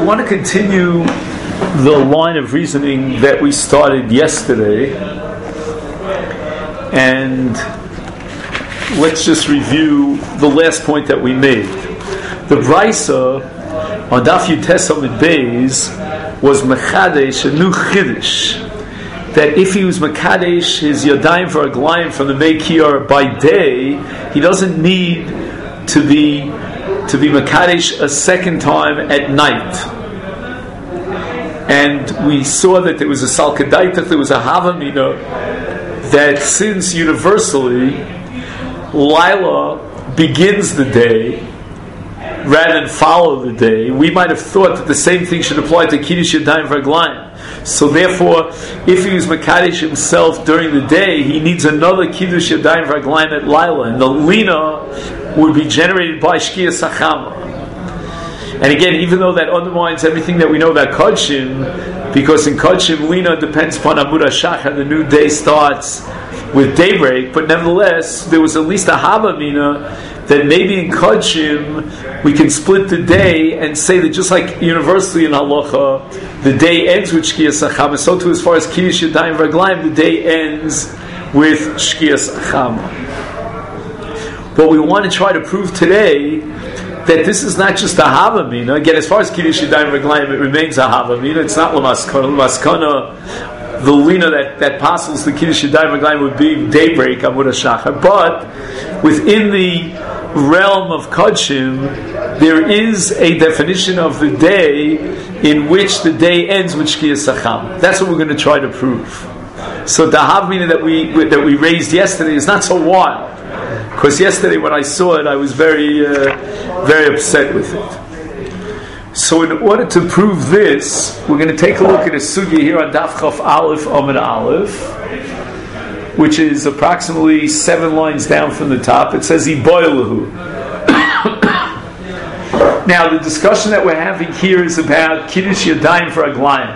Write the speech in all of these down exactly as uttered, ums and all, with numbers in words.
we want to continue the line of reasoning that we started yesterday, and let's just review the last point that we made. The Brisa on Daf Yutes Amud Beis was Mechadesh, a new Chiddush, that if he was Mekadesh his Yadayim for a Glayim from the Meikir by day, he doesn't need to be to be Mekadesh a second time at night. And we saw that there was a Salkadaitach, there was a Havamina, that since universally Lila begins the day rather than follow the day, we might have thought that the same thing should apply to Kiddush Yadayim V'Raglayim. So therefore, if he was Mekadesh himself during the day, he needs another Kiddush Yadayim V'Raglayim at Lila, and the Lina would be generated by Shkiyas Achama. And again, even though that undermines everything that we know about Kodshim, because in Kodshim, Lina depends upon Amud HaShachar, the new day starts with daybreak, but nevertheless, there was at least a Havamina that maybe in Kodshim we can split the day and say that just like universally in Halacha, the day ends with Shkiyas Achama, so too as far as Kiddush Yadayim V'Raglayim, the day ends with Shkiyas Achama. But we want to try to prove today that this is not just a Havamina. Again, as far as Kiddush Yadayim V'Raglayim, it remains a Havamina. It's not L'maskana. L'maskana, the Lina that, that passes the Kiddush Yadayim V'Raglayim would be daybreak, Amud HaShachar. But within the realm of Kodshim, there is a definition of the day in which the day ends with Shkiyas Acham. That's what we're going to try to prove. So the Havamina that we that we raised yesterday is not so wild, because yesterday when I saw it, I was very uh, very upset with it. So in order to prove this, we're going to take a look at a sugya here on Daf Chaf Aleph Amud Aleph, which is approximately seven lines down from the top. It says Iboilahu. Now the discussion that we're having here is about Kiddush Yadayim V'Raglayim,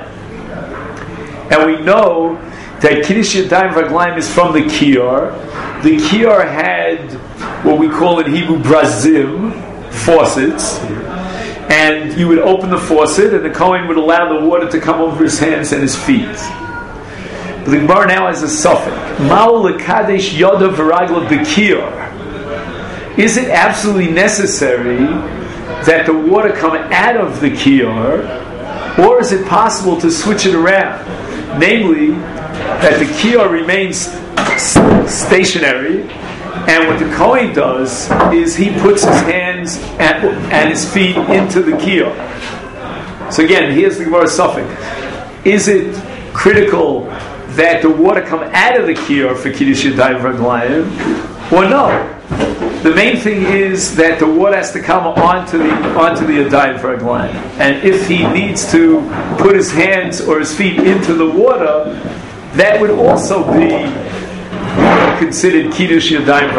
and we know that Kiddush Yadayim V'Raglayim is from the Kiyar. The Kiyar had what we call in Hebrew brazim, faucets, and you would open the faucet and the Kohen would allow the water to come over his hands and his feet. But the Gemara now has a suffix. Ma'u lekadesh yoda v'ragla b'kiyar. Is it absolutely necessary that the water come out of the kiyar, or is it possible to switch it around? Namely, that the kiyar remains stationary, and what the Kohen does is he puts his hands and, and his feet into the kiyar. So again, here's the Gemara suffix. Is it critical that the water come out of the kiyar for Kiddush Yadayim V'Raglayim, or no? The main thing is that the water has to come onto the onto the Yadayim V'Raglayim, and if he needs to put his hands or his feet into the water, that would also be considered Kiddush Yadayim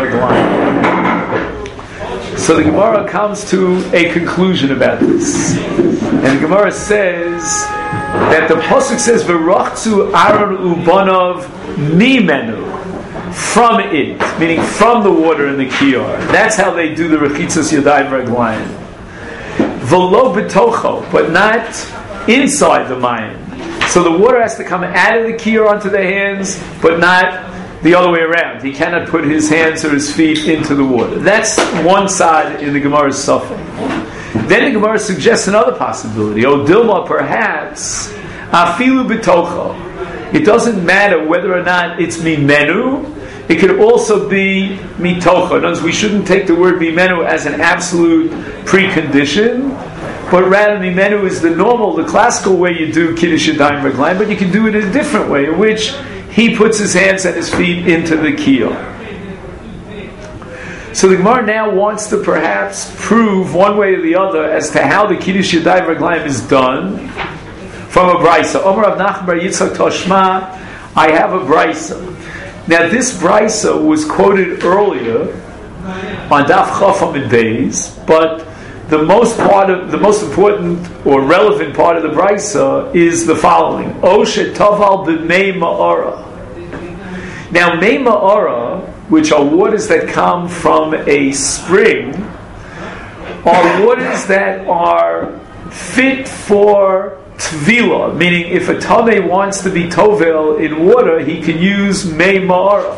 V'Raglayim. So the Gemara comes to a conclusion about this, and the Gemara says that the pasuk says V'rochtzu Aaron u'banav mimenu, from it, meaning from the water in the kiyar. That's how they do the rechitzas Yadayim V'Raglayim. V'lo b'tocho, but not inside the mayim. So the water has to come out of the kiyar onto the hands, but not the other way around. He cannot put his hands or his feet into the water. That's one side in the Gemara's suffix. Then the Gemara suggests another possibility. O Dilma, perhaps, afilu b'tocho. It doesn't matter whether or not it's mimenu. It could also be mitocha. In other words, we shouldn't take the word mimenu as an absolute precondition, but rather mimenu is the normal, the classical way you do Kiddush Yadayim V'Raglayim, but you can do it in a different way, in which he puts his hands and his feet into the kiyar. So the Gemara now wants to perhaps prove one way or the other as to how the Kiddush Yadayim V'Raglayim is done from a brisa. Omer Rav Nachman bar Yitzchak Toshma, I have a brisa. Now this brisa was quoted earlier on Daf Chaf Amud Beis, but the most part of the most important or relevant part of the brisa is the following: O shetaval b'mei ma'ara. Now, mei ma'ara, which are waters that come from a spring, are waters that are fit for tvila, meaning if a tamei wants to be tovel in water, he can use mei ma'ara.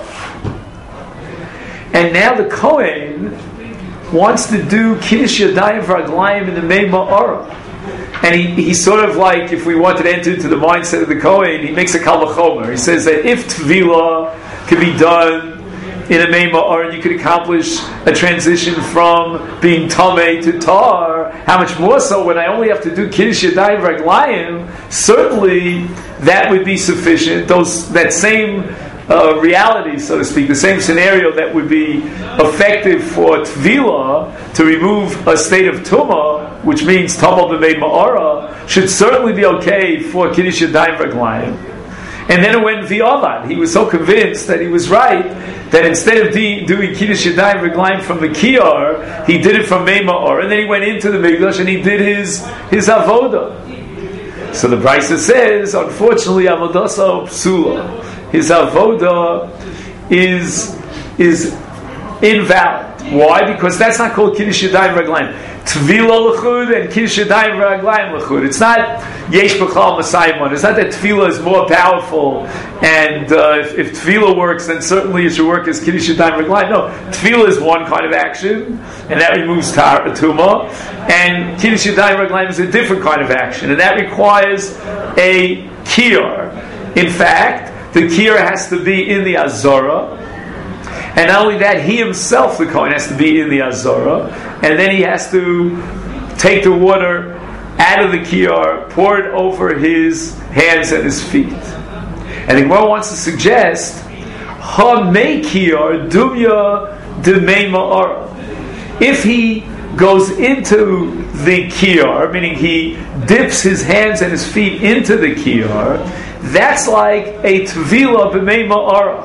And now the Kohen wants to do kiddush yadayim v'raglayim in the mei ma'ara. And he, he's sort of like, if we wanted to enter into the mindset of the Kohen, he makes a kal v'chomer. He says that if tvila can be done in a mei ma'ara, and you could accomplish a transition from being tamei to tar, how much more so when I only have to do kiddush yadayim v'raglayim? Certainly that would be sufficient. Those that same uh, reality, so to speak, the same scenario that would be effective for tvila to remove a state of tumah, which means tamal b'mei ma'ara, should certainly be okay for kiddush yadayim v'raglayim. And then it went v'avad. He was so convinced that he was right that instead of de- doing kiddush yadayim v'raglayim from the kiyar, he did it from mei ma'ara, and then he went into the mikdash and he did his his avoda. So the Brisa says, unfortunately, avodasa psula. His avoda is is invalid. Why? Because that's not called kiddush yadayim v'raglayim. Tvila l'chud and kiddush yadayim v'raglayim l'chud. It's not yesh b'chal masayimon. It's not that tvila is more powerful, and uh, if, if tvila works, then certainly it should work as kiddush yadayim v'raglayim. No, tvila is one kind of action, and that removes tar tuma, and kiddush yadayim v'raglayim is a different kind of action, and that requires a kiyar. In fact, the kiyar has to be in the azora. And not only that, he himself, the Kohen, has to be in the Azora, and then he has to take the water out of the kiyar, pour it over his hands and his feet. And the Gemara wants to suggest, Ha mei kiyar dumya de mei ma'ara. If he goes into the kiyar, meaning he dips his hands and his feet into the kiyar, that's like a tvila b'mei ma'ara.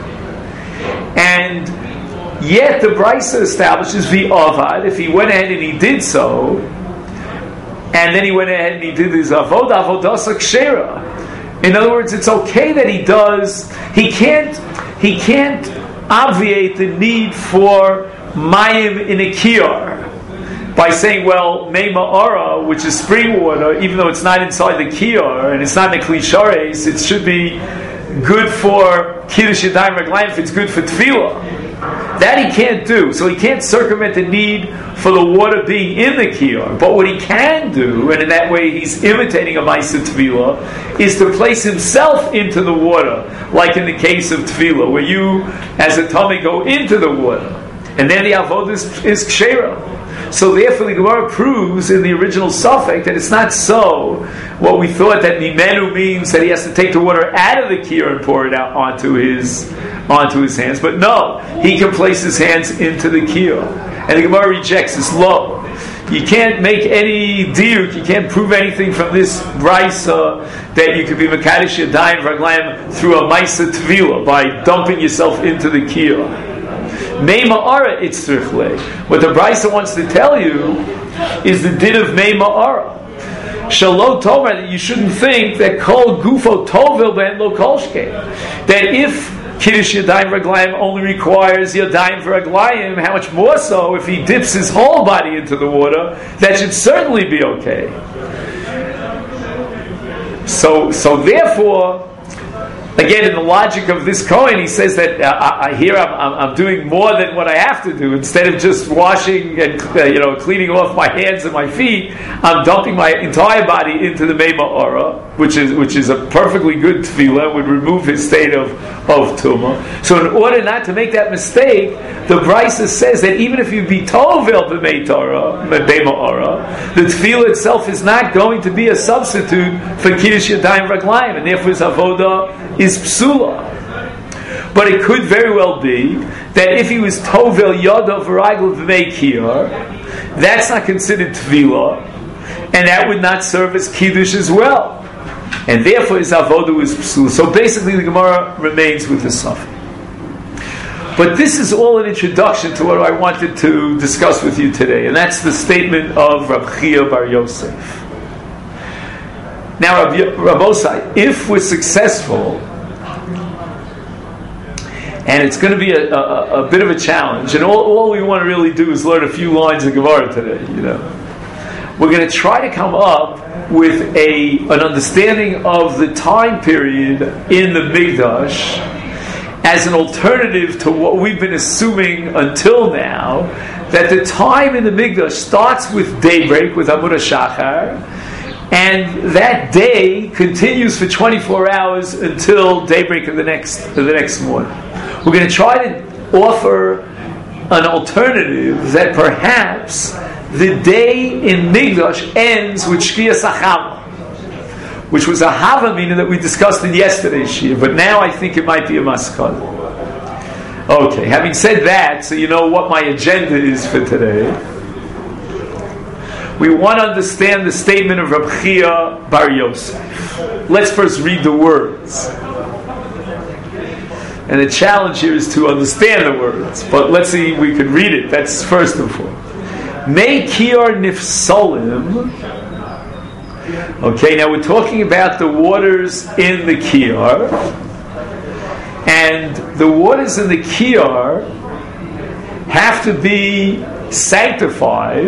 And yet the Brisa establishes v'avad, if he went ahead and he did so, and then he went ahead and he did his avodah, avodasa kshera. In other words, it's okay that he does, he can't, he can't obviate the need for mayim in a kiyar by saying, well, mei ma'ara, which is spring water, even though it's not inside the kiyar, and it's not in the kli shares, it should be good for kiddush yadayim v'raglayim if it's good for tefillah. That he can't do. So he can't circumvent the need for the water being in the kiyar. But what he can do, and in that way he's imitating a ma'aseh tefillah, is to place himself into the water, like in the case of tefillah, where you, as a tamei, go into the water. And then the avodah is, is kshera. So therefore the Gemara proves in the original suffix that it's not so what we thought that Mimenu means that he has to take the water out of the kiyar and pour it out onto his onto his hands. But no, he can place his hands into the kiyar. And the Gemara rejects this law. You can't make any diuk, you can't prove anything from this brisa that you could be mekadesh yadayim v'raglayim through a ma'aseh tvila by dumping yourself into the kiyar. Mei ma'ara itzrichle. What the Brisa wants to tell you is the din of mei ma'ara. Shalom tomer, that you shouldn't think that kol gufo tovil ben lo kolshke. That if kiddush yadayim v'raglayim only requires yadayim v'raglayim, how much more so if he dips his whole body into the water? That should certainly be okay. So, so therefore, again, in the logic of this Kohen, he says that uh, I, I here I'm, I'm, I'm doing more than what I have to do. Instead of just washing and uh, you know cleaning off my hands and my feet, I'm dumping my entire body into the mei ma'ara, which is which is a perfectly good tefillah, would remove his state of of tumah. So, in order not to make that mistake, the Brisa says that even if you be tovel b'mei ma'ara, the tefillah itself is not going to be a substitute for kiddush yadayim v'raglayim, and therefore his avodah is psula. But it could very well be that if he was tovel yadav v'ragel v'mei kiyar, that's not considered tefillah, and that would not serve as kiddush as well. And therefore his avodah is psula. So basically the Gemara remains with the suffix. But this is all an introduction to what I wanted to discuss with you today, and that's the statement of Rab Chia Bar Yosef. Now, Rab Osai, if we're successful, and it's going to be a, a, a bit of a challenge, and all, all we want to really do is learn a few lines of Gemara today, you know. we're going to try to come up with a an understanding of the time period in the Mikdash as an alternative to what we've been assuming until now, that the time in the Mikdash starts with daybreak, with Amud HaShachar, and that day continues for twenty-four hours until daybreak of the next of the next morning. We're going to try to offer an alternative that perhaps the day in Mikdash ends with Shkiyas HaChama, which was a Havamina that we discussed in yesterday's Shir, but now I think it might be a Maskal. Okay, having said that, so you know what my agenda is for today. We want to understand the statement of Reb Chia Bar Yosef. Let's first read the words. And the challenge here is to understand the words, but let's see if we can read it. That's first and foremost. Mei Kior Nifsolim. Okay, now we're talking about the waters in the Kior. And the waters in the Kior have to be sanctified.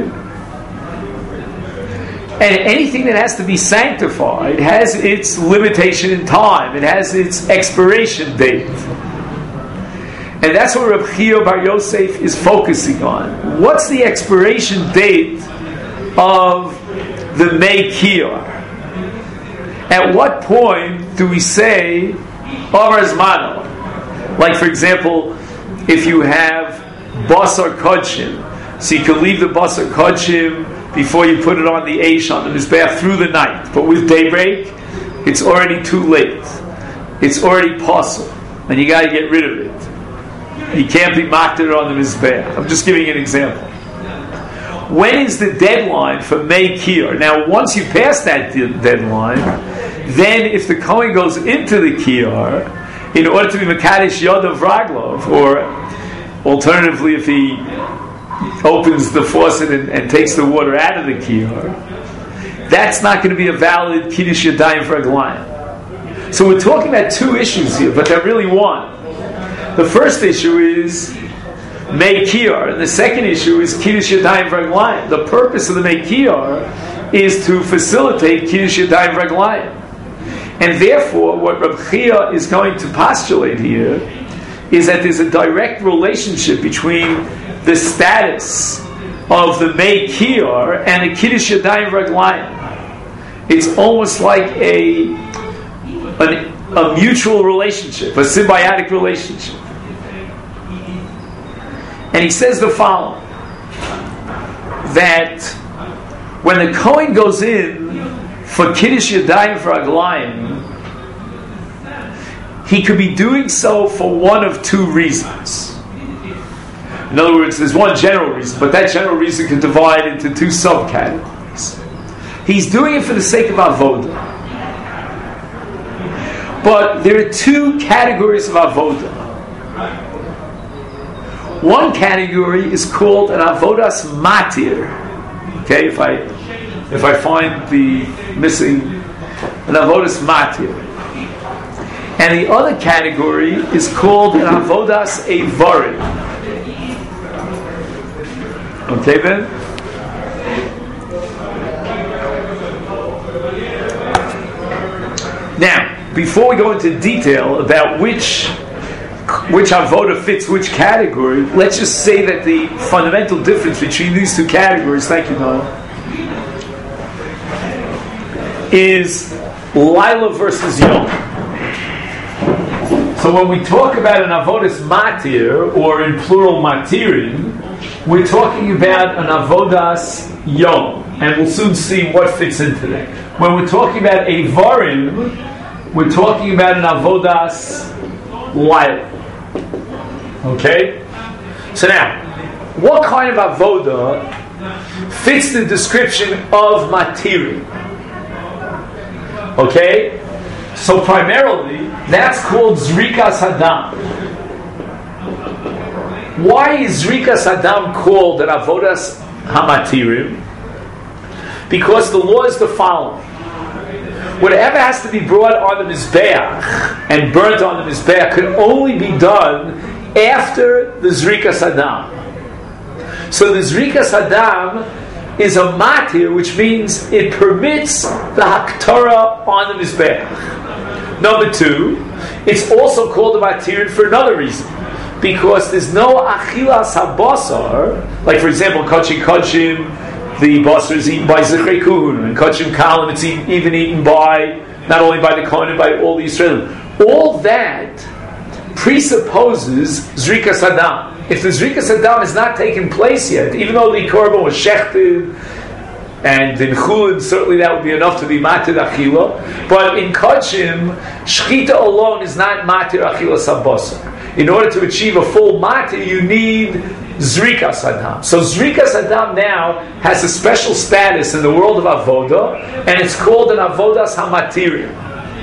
And anything that has to be sanctified has its limitation in time. It has its expiration date. And that's what Reb Chia Bar Yosef is focusing on. What's the expiration date of the Mei Kior? At what point do we say Amar Zmano? Like, for example, if you have Basar Kodshim, so you can leave the Basar Kodshim before you put it on the Eish, on the Mizbeach, through the night. But with daybreak, it's already too late. It's already possible. And you got to get rid of it. You can't be makter on the Mizbeach. I'm just giving you an example. When is the deadline for Mei Kior? Now, once you pass that de- deadline, then if the Kohen goes into the Kior, in order to be Mekadesh Yodav Raglov, or alternatively, if he opens the faucet and, and takes the water out of the Kior, that's not going to be a valid Kiddush Yadayim for a Glayim. So we're talking about two issues here, but they're really one. The first issue is Mei Kior, and the second issue is Kiddush Yadayim for a Glayim. The purpose of the Mei Kior is to facilitate Kiddush Yadayim for a Glayim. And therefore, what Reb Chia is going to postulate here is that there's a direct relationship between the status of the Mei Kior and the Kiddush Yadayim Raglayim. It's almost like a, an, a mutual relationship, a symbiotic relationship. And he says the following, that when the Kohen goes in for Kiddush Yadayim Raglayim, he could be doing so for one of two reasons. In other words, there's one general reason, but that general reason can divide into two subcategories. He's doing it for the sake of avodah. But there are two categories of avodah. One category is called an avodas matir. Okay, if I if I find the missing, an avodas matir. And the other category is called an avodas eivarim. Okay, then? Now, before we go into detail about which which avodah fits which category, let's just say that the fundamental difference between these two categories, thank you, Noah, is Lila versus Yom. So when we talk about an avodas matir, or in plural matirin, we're talking about an avodas yom, and we'll soon see what fits into that. When we're talking about eivarim, we're talking about an avodas laila. Okay? So now, what kind of avodah fits the description of matirin? Okay? So primarily, that's called Zrikas Hadam. Why is Zrikas Hadam called an Avodas Hamatirim? Because the law is the following. Whatever has to be brought on the Mizbeach and burnt on the Mizbeach can only be done after the Zrikas Hadam. So the Zrikas Hadam is a matir, which means it permits the haktorah on the mizbeach. Number two, it's also called a matir for another reason, because there's no achilas habasar. Like for example, kachim kachim, the basar is eaten by zichrei kuhun, and kachim kalim, it's eat, even eaten by not only by the kohen, by all the Israelim. All that presupposes zrikas hadam. If the zrikas hadam has not taken place yet, even though the korban was shechted, and in chulin certainly that would be enough to be matir achila, but in kachim, shchita alone is not matir achila sabasar. In order to achieve a full matir, you need zrikas hadam. So zrikas hadam now has a special status in the world of avoda, and it's called an avodas hamatirim.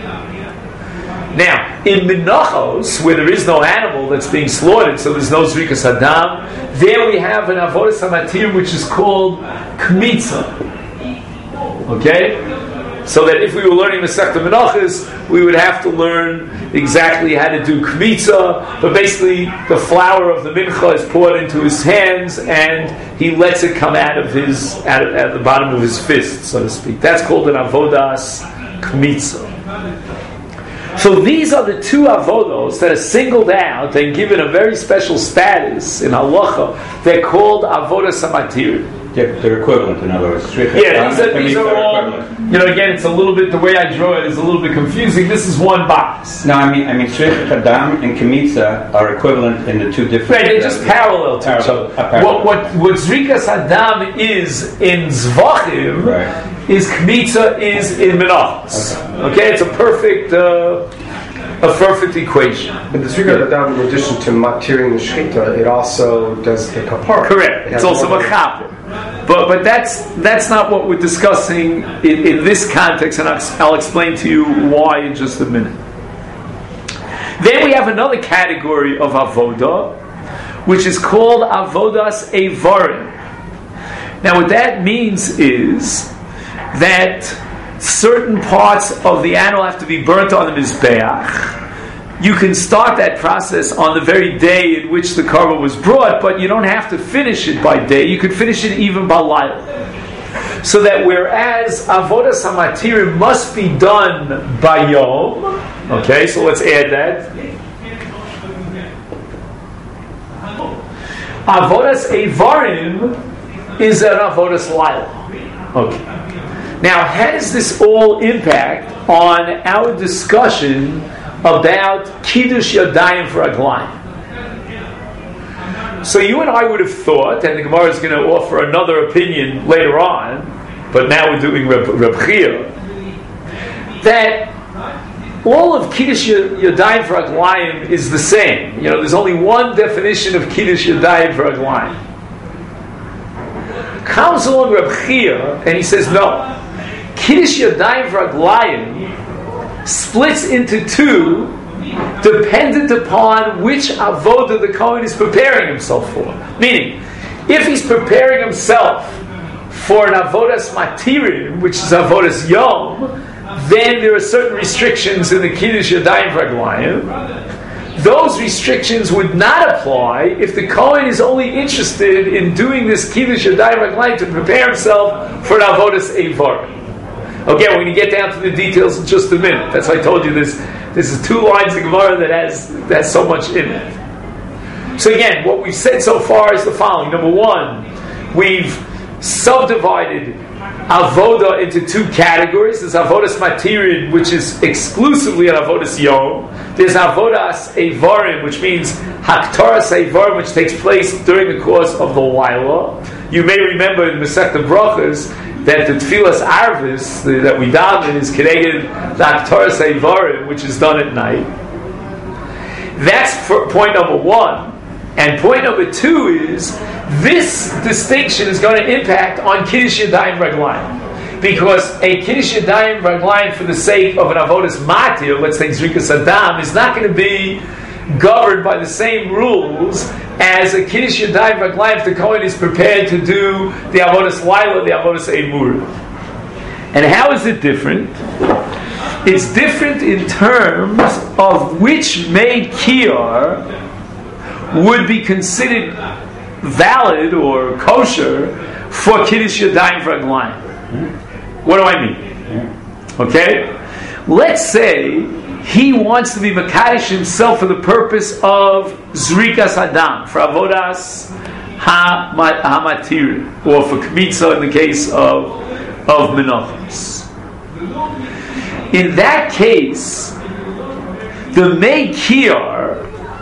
Now, in Menachos, where there is no animal that's being slaughtered, so there's no Zrikas Hadam, there we have an Avodas HaMatir which is called Kmitza. Okay? So that if we were learning Masechta Menachos, we would have to learn exactly how to do Kmitza, but basically the flour of the Mincha is poured into his hands and he lets it come out of his, out of, at the bottom of his fist, so to speak. That's called an Avodas Kmitza. So these are the two avodos that are singled out and given a very special status in halacha. They're called avodas hamatir. They're, they're equivalent, in other words. Yeah, these are, these are all. You know, again, it's a little bit the way I draw it is a little bit confusing. This is one box. No, I mean, I mean, Shrichas Hadam and Kemitza are equivalent in the two different. Right, they're just parallel to each other. What what what Zrikas Hadam is in Zvachim. Right. Is Kmitza is in Menachos. Okay. okay, it's a perfect, uh, a perfect equation. But the Zrikas Hadam, in addition to matiring the shechita, it also does the kapara. Correct. It it's also machaper. But but that's that's not what we're discussing in, in this context, and I'll, I'll explain to you why in just a minute. Then we have another category of avodah, which is called avodas eivarim. Now, what that means is that certain parts of the animal have to be burnt on the mizbeach. You can start that process on the very day in which the korban was brought, but you don't have to finish it by day. You can finish it even by layla. So that whereas avodas hamatirim must be done by yom, okay, so let's add that. Avodas eivarim is an avodas layla. Okay. Now, how does this all impact on our discussion about Kiddush Yadayim for Aglayim? So you and I would have thought, and the Gemara is going to offer another opinion later on, but now we're doing Reb, Reb Chia, that all of Kiddush Yadayim for Aglayim is the same. You know, there's only one definition of Kiddush Yadayim for Aglayim. Comes along Reb Chia, and he says, no. Kiddush Yadayim V'Raglayim splits into two, dependent upon which avodah the Kohen is preparing himself for. Meaning, if he's preparing himself for an avodas matirim, which is avodas yom, then there are certain restrictions in the Kiddush Yadayim V'Raglayim. Those restrictions would not apply if the Kohen is only interested in doing this Kiddush Yadayim V'Raglayim to prepare himself for an avodas eivarim. Okay, we're going to get down to the details in just a minute. That's why I told you this. This is two lines of Gemara that has that has so much in it. So again, what we've said so far is the following. Number one, we've subdivided avoda into two categories. There's avodas matirin, which is exclusively an avodas yom. There's avodas eivarim, which means haktaras eivarim, which takes place during the course of the laila. You may remember in Masechta Brachos that the Tfilas Arvis the, that we daven is connected the Haktaras Eivarim, which is done at night. That's for point number one. And point number two is this distinction is going to impact on Kiddush Yadayim Raglayim. Because a Kiddush Yadayim Raglayim for the sake of an Avodas Matir, let's say Zrikas Hadam, is not going to be governed by the same rules as a Kiddush Yadayim Raglayim if the Kohen is prepared to do the Avodas Laila, the Avodas Eimur. And how is it different? It's different in terms of which made kiyar would be considered valid or kosher for Kiddush Yadayim V'Raglayim. What do I mean? Okay? Let's say he wants to be Makadosh himself for the purpose of Zrikas Adam, for Avodas HaMatir, or for Kmitza in the case of, of Menachos. In that case, the Meikir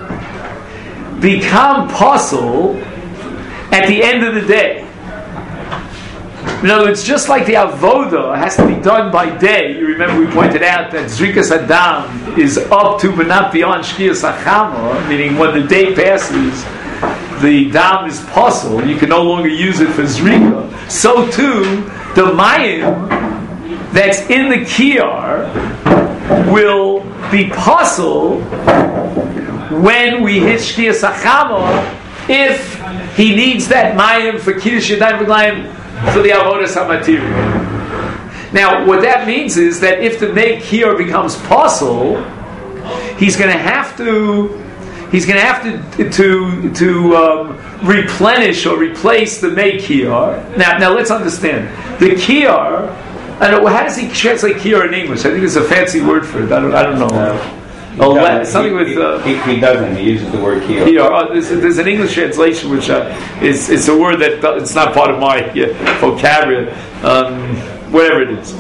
become possible at the end of the day. In other words, just like the avoda has to be done by day, you remember we pointed out that Zrikas Adam is up to but not beyond Shkias Achama, meaning when the day passes, the dam is possible, you can no longer use it for Zrika. So too, the mayim that's in the kiyar will be possible when we hit Shkias Achama if he needs that mayim for Kiddush Yadayim V'Raglayim for the Avodas HaMatir. Now, what that means is that if the Meikir becomes possible, he's going to have to he's going to have to to to um, replenish or replace the Meikir. Now, now let's understand the Kiyar. I don't know, how does he translate Kiyar in English? I think there's a fancy word for it. I don't I don't know. No. Oh, la- something he, with uh, he, he doesn't. He uses the word kiyar. Kiyar. Oh, there's, there's an English translation which uh, is it's a word that uh, it's not part of my uh, vocabulary. Um, whatever it is.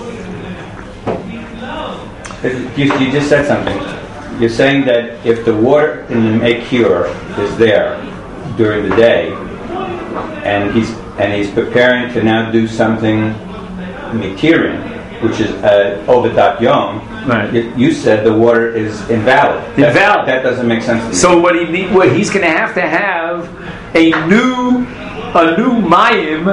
You, you just said something. You're saying that if the water in the Meikir is there during the day, and he's and he's preparing to now do something Mitirin, which is uh, Ovedat Yom. Right. You, you said the water is invalid. Invalid. That, that doesn't make sense to me. So what he need, what he's going to have to have a new a new mayim.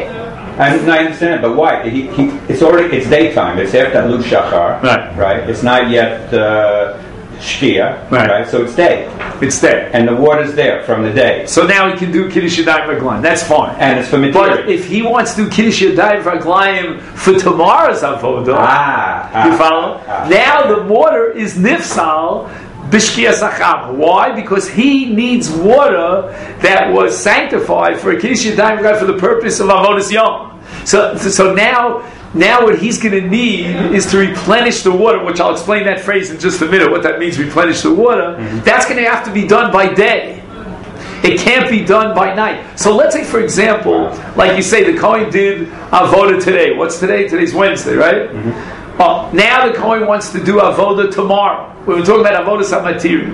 I, no, I understand, but why? He, he, it's already it's daytime. It's after Alut Shachar. Right. Right. It's not yet uh, Shkia. Right. Right. So it's day. It's there, and the water's there from the day. So now he can do Kiddush Yadayim V'Raglayim. That's fine. And it's for material. But if he wants to do Kiddush Yadayim V'Raglayim for tomorrow's avodah, ah, ah, you follow? Ah. Now the water is nifsal b'shkias acham. Why? Because he needs water that was sanctified for a Kiddush Yadayim V'Raglayim for the purpose of avodas yom. So, so now. Now what he's going to need is to replenish the water, which I'll explain that phrase in just a minute, what that means, replenish the water. Mm-hmm. That's going to have to be done by day. It can't be done by night. So let's say, for example, like you say, the Kohen did Avodah today. What's today? Today's Wednesday, right? Mm-hmm. Oh, now the Kohen wants to do Avodah tomorrow. We were talking about Avodah HaMatir.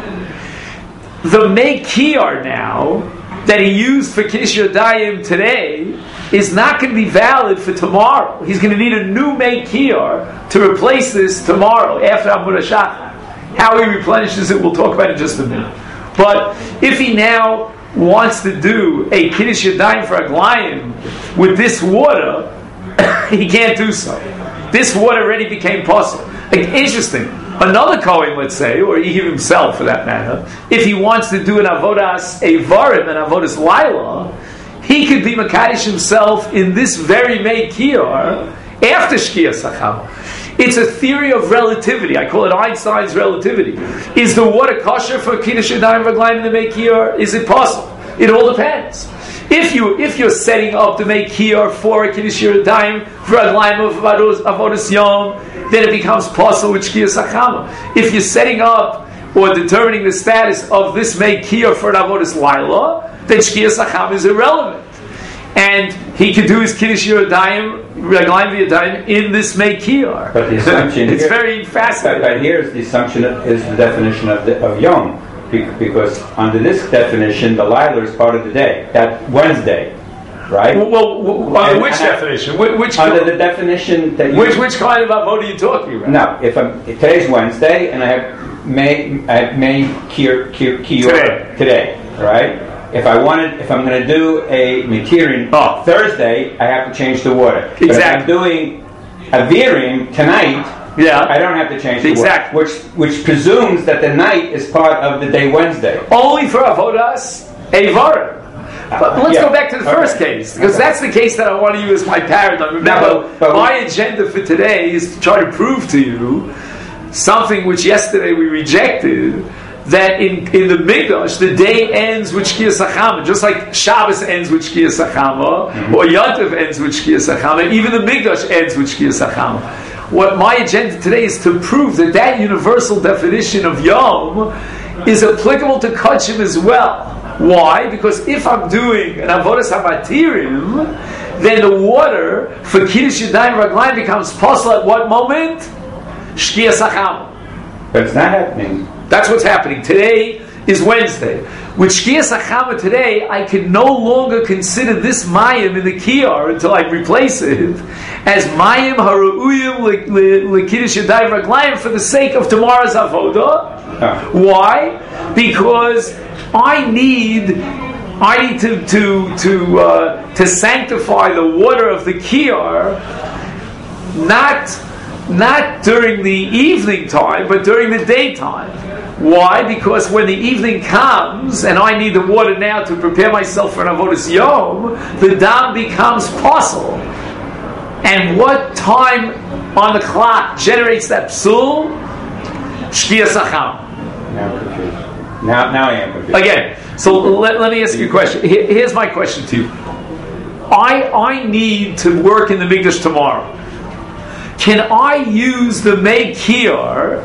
Mm-hmm. The Meikir now, that he used for Kiddush Yadayim today, is not going to be valid for tomorrow. He's going to need a new Meikir to replace this tomorrow after Avodah Shachar. How he replenishes it, we'll talk about in just a minute. But if he now wants to do a Kiddush Yadayim for Aglayim with this water, he can't do so. This water already became possible. Like, interesting. Another Kohen, let's say, or he himself for that matter, if he wants to do an Avodas Eivarim and Avodas Laila, he could be Makadosh himself in this very Meikir after Shkias Achama. It's a theory of relativity. I call it Einstein's relativity. Is the water kosher for Kiddush Yadayim V'Raglayim in the Meikir? Is it possible? It all depends. If you if you're setting up the Meikir for a Kiddush Yadayim V'Raglayim of Avodas Yom, then it becomes possible with Shkias Achama. If you're setting up or determining the status of this Meikir for an Avodas Laila, then Shkias Achama is irrelevant. And he could do his Kiddush Yadayim, Raglayim V'Yadayim in this Meikir. But the assumption it's here, very fascinating. But, but here's the assumption of, is the definition of, the, of Yom. Because under this definition, the Laila is part of the day. That Wednesday, right? Well, well, well under and, which and definition? Which, which under kind, the definition that you... Which, which kind of avodah are you talking about? No, if I'm, if today's Wednesday, and I have May, I have May Kior, Kior, Kior today. today, right? If I wanted, if I'm going to do a Mitirin oh. Thursday, I have to change the water. Exactly. But if I'm doing a Virim tonight, yeah. I don't have to change the exactly. water. Which which presumes that the night is part of the day Wednesday. Only for avodas eivarim. But let's yeah. go back to the first okay. case, because okay. that's the case that I want to use as my paradigm. Remember, no, but, but my we, agenda for today is to try to prove to you something which yesterday we rejected, that in, in the Mikdash, the day ends with Shkias HaChama, just like Shabbos ends with Shkias HaChama, mm-hmm. or Yontif ends with Shkias HaChama, even the Mikdash ends with Shkias HaChama. What my agenda today is to prove that that universal definition of Yom is applicable to Kachim as well. Why? Because if I'm doing an Avodas HaMatirim, then the water for Kiddush Yadayim Raglayim becomes possible at what moment? Shkias HaChama. But it's not happening. That's what's happening. Today is Wednesday. With Shkias HaChama today, I can no longer consider this Mayim in the Kiyar until I replace it as Mayim Haru'uyim L'Kiddush Yadayim Raglayim for the sake of tomorrow's Avodah. Oh. Why? Because I need I need to to to uh, to sanctify the water of the Kiyar, not not during the evening time, but during the daytime. Why? Because when the evening comes and I need the water now to prepare myself for an Avodas Yom, the dam becomes possible. And what time on the clock generates that psul? Shkias HaChama. Now I'm confused. Now, now I am confused. Again, so let, let me ask you a question. Here, here's my question to you. I I need to work in the Mikdash tomorrow. Can I use the Mei Kiyar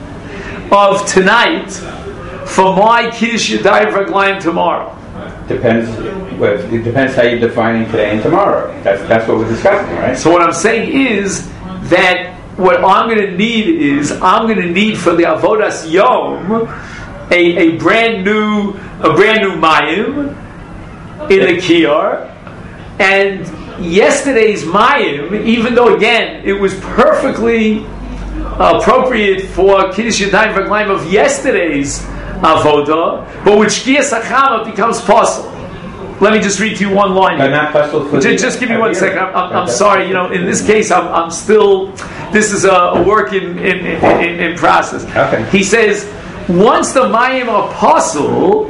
of tonight for my Kiddush Yadayim Raglayim tomorrow? Depends. Well, it depends how you're defining today and tomorrow. That's that's what we're discussing, right? So what I'm saying is that what I'm going to need is I'm going to need for the Avodas Yom a, a brand new a brand new Mayim in the Kiyar, and yesterday's Mayim, even though again it was perfectly appropriate for Kiddush Yadayim Raglayim of yesterday's Avodah, but with Shkias HaChama it becomes possible. Let me just read to you one line. But not possible for just, just give me one second. I'm, I'm, I'm sorry. You know, in this case, I'm, I'm still. This is a, a work in in, in in process. Okay. He says, once the Mayim are possible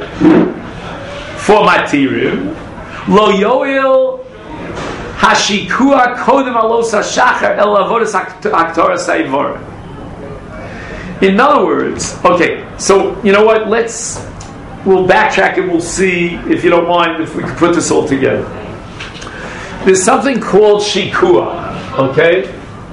for Matirim, lo yoel hashikua kodem alos hashachar el avodas aktora saivor. In other words, okay. So you know what? Let's. We'll backtrack and we'll see, if you don't mind, if we can put this all together. There's something called shikua, okay?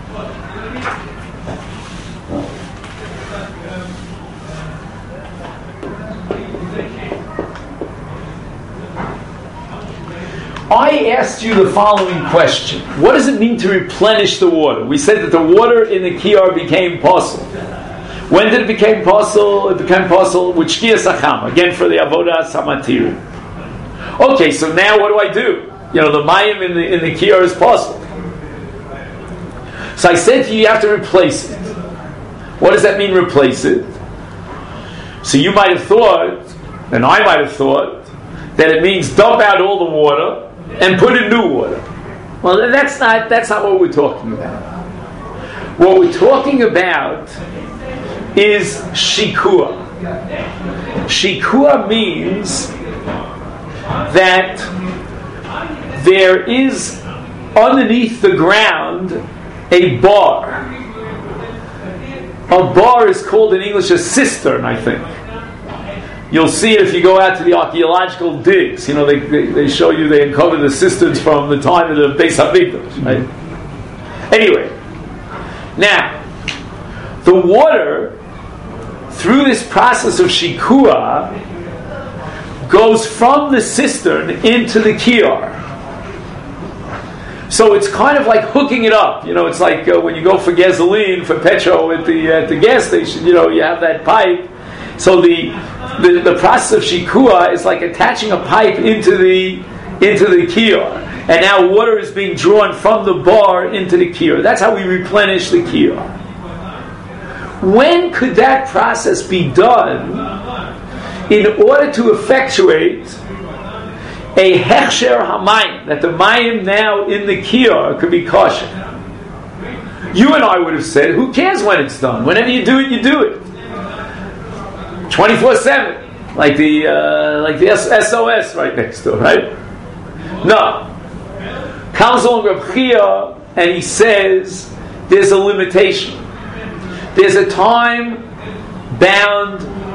I asked you the following question. What does it mean to replenish the water? We said that the water in the Kiyar became possible. When did it become possible? It became possible with Shkias HaChama, again for the Avodah HaMatirim. Okay, so now what do I do? You know, the Mayim in the in the Kiyar is possible. So I said to you, you have to replace it. What does that mean, replace it? So you might have thought, and I might have thought, that it means dump out all the water and put in new water. Well, that's not that's not what we're talking about. What we're talking about is shikua. Shikua means that there is underneath the ground a bar. A bar is called in English a cistern, I think. You'll see it if you go out to the archaeological digs. You know, they, they, they show you, they uncover the cisterns from the time of the Beis HaMikdash, right? Anyway, now, the water, through this process of shikua, goes from the cistern into the kiyar. So it's kind of like hooking it up. You know, it's like uh, when you go for gasoline, for petrol at the at the gas station. You know, you have that pipe. So the the, the process of shikua is like attaching a pipe into the into the kiyar, and now water is being drawn from the bar into the kiyar. That's how we replenish the kiyar. When could that process be done in order to effectuate a hechsher hamayim, that the mayim now in the kiyar could be kosher? You and I would have said, who cares when it's done? Whenever you do it, you do it. twenty-four seven, like the uh, like the S O S right next to it, right? No. Comes along Reb Chia and he says there's a limitation. There's a time bound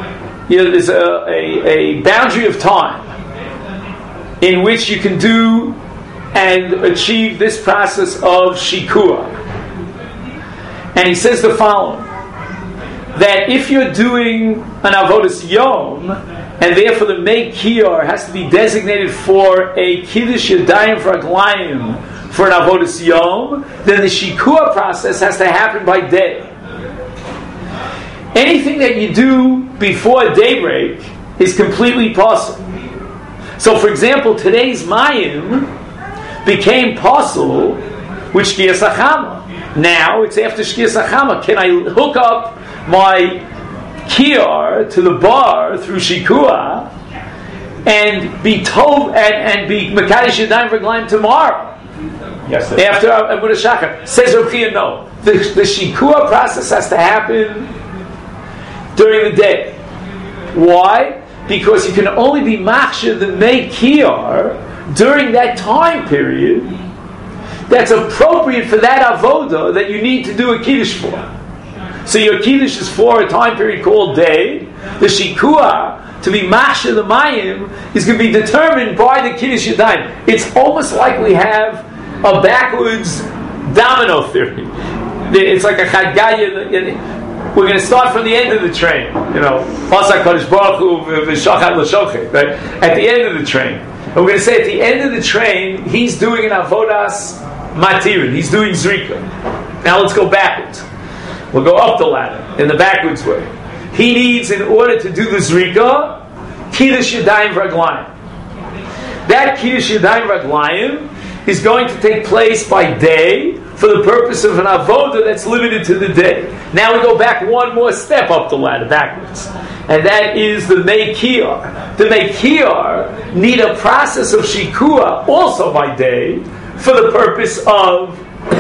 you know, there's a, a, a boundary of time in which you can do and achieve this process of shikua. And he says the following, that if you're doing an avodas yom, and therefore the mei kiyar has to be designated for a kiddush yadayim v'raglayim for an avodas yom, then the shikua process has to happen by day. Anything that you do before daybreak is completely possible. So, for example, today's mayim became possible with shkiyas hachama. Now it's after shkiyas hachama. Can I hook up my kiyar to the bar through shikua and be tov and, and be mekadesh yadayim v'raglayim tomorrow? Yes. Sir. After Avodas Shachar. Says Rav Chia, no. The, the shikua process has to happen during the day. Why? Because you can only be machshir the mei kiyar during that time period that's appropriate for that avoda that you need to do a kiddush for. So your kiddush is for a time period called day. The shikua, to be machshir the mayim, is going to be determined by the kiddush yadayim. It's almost like we have a backwards domino theory. It's like a chagaya. We're going to start from the end of the train. You know, right? At the end of the train. And we're going to say at the end of the train, he's doing an avodas matirin. He's doing zrika. Now let's go backwards. We'll go up the ladder in the backwards way. He needs, in order to do the zrika, kiddush yadayim v'raglayim. That kiddush yadayim v'raglayim is going to take place by day for the purpose of an avoda that's limited to the day. Now we go back one more step up the ladder backwards, and that is the mei kiyar. The mei kiyar need a process of shikua also by day for the purpose of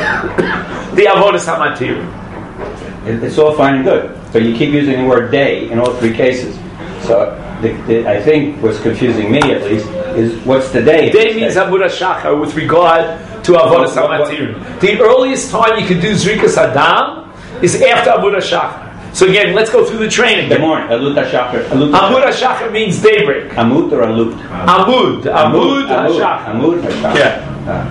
the avodas hamatir. It's all fine and good, but you keep using the word day in all three cases. So the, the, I think what's confusing me, at least, is what's the day? Day means Avodas Shachar with regard to Avodas Hamatir. The earliest time you can do Zrikas Adam is after Avodas Shachar. So again, let's go through the training. Good morning. Alut HaShachar. Avodas Shachar means daybreak. Amut or Alut? Amud. Amud HaShachar. Amud HaShachar. Yeah. Uh.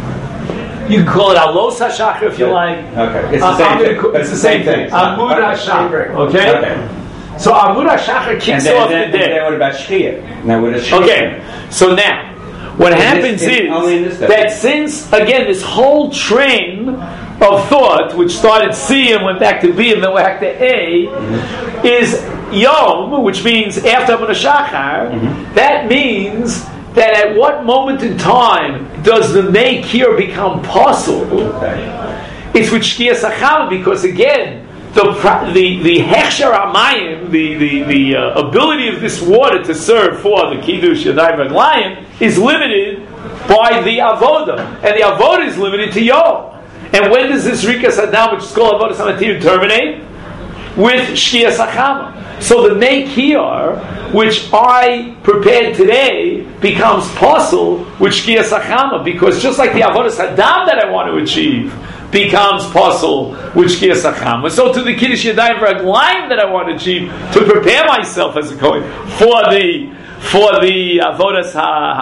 You can call it Alos HaShachar if you like. Okay. It's the same thing. It's the same thing. Amud HaShachar. Okay? Okay. So Amud HaShachar kicks then, off then, the day. And then what about Shchiyah? Now what is Shchiyah? Okay, so now, what in happens this, in, is that since, again, this whole train of thought, which started C and went back to B and then went back to A, mm-hmm. is Yom, which means after Avodas Shachar, mm-hmm. that means that at what moment in time does the mei kiyar become possible? Okay. It's with Shkiyas Hachama, because again, The the the hechsher amayim, the the the uh, ability of this water to serve for the kiddush yadayim v'raglayim is limited by the avoda, and the avoda is limited to yom. And when does this rikas adam, which is called avodas hamatir, terminate? With shkiyas hachama. So the mei kiyar, which I prepared today, becomes possible with shkiyas hachama, because just like the avodas adam that I want to achieve becomes possible with shkiyas hachama, so to the kiddush yadayim v'raglayim that I want to achieve to prepare myself as a kohen for the for the avodas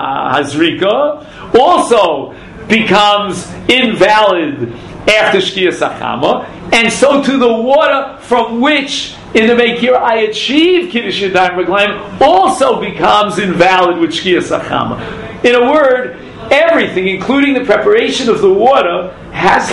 hazrika also becomes invalid after shkiyas hachama, and so to the water from which in the mei kiyar I achieve kiddush yadayim v'raglayim also becomes invalid with shkiyas hachama. In a word, everything, including the preparation of the water, has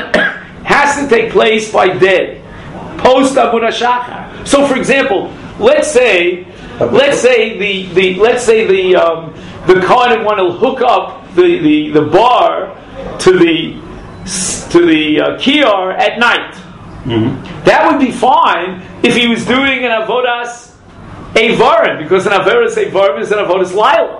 has to take place by day, post Avodas Shachar. So, for example, let's say, let's say the, the let's say the um, the kohen want to hook up the, the, the bar to the to the uh, kiyar at night. Mm-hmm. That would be fine if he was doing an avodas eivarim, because an avodas eivarim is an avodas laila.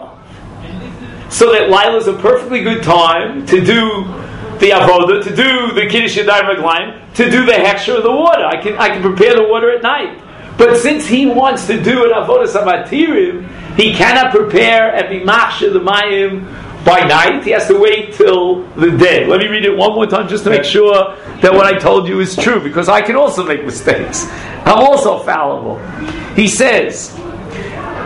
So that Laila is a perfectly good time to do the avoda, to do the kiddush yadayim v'raglayim, to do the hechsher of the water. I can I can prepare the water at night. But since he wants to do an avodas hamatirim, he cannot prepare and be machshir the mayim by night. He has to wait till the day. Let me read it one more time just to make sure that what I told you is true, because I can also make mistakes. I'm also fallible. He says,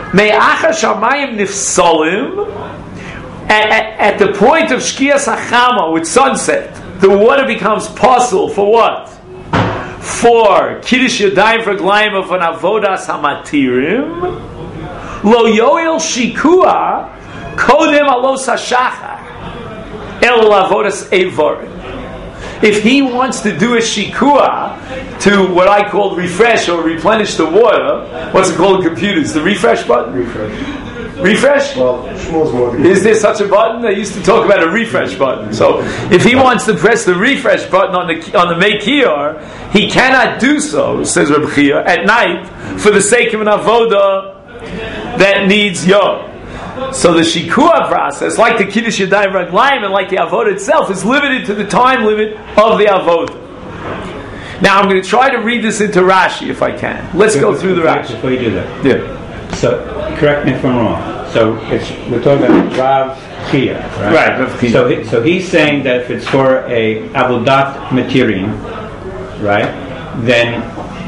Me'achar shamayim nifsalim, at, at, at the point of Shkias HaChama, with sunset, the water becomes possible for what? For Kiddush Yadayim V'Raglayim of an Avodas HaMatirim, Lo Yoel Shikua, Kodem Alos HaShachar, El Avodas Eivorim. If he wants to do a shikua to what I call refresh or replenish the water, what's it called in computers? The refresh button? Refresh. Refresh? Well, Shmuel's more than Is there such a button? They used to talk about a refresh button. So if he wants to press the refresh button on the on the Meikir, he cannot do so, says Reb Chia, at night for the sake of an avoda that needs yom. So the shikua process, like the Kiddush Yadayim Raglayim and like the avoda itself, is limited to the time limit of the avoda. Now I'm going to try to read this into Rashi if I can. Let's go through the Rashi. Before you do that. Yeah. So, correct me if I'm wrong. So, it's, we're talking about Rav Chia, right? Right, Rav Chia. So, he, so he's saying that if it's for a avodat matirim, right, then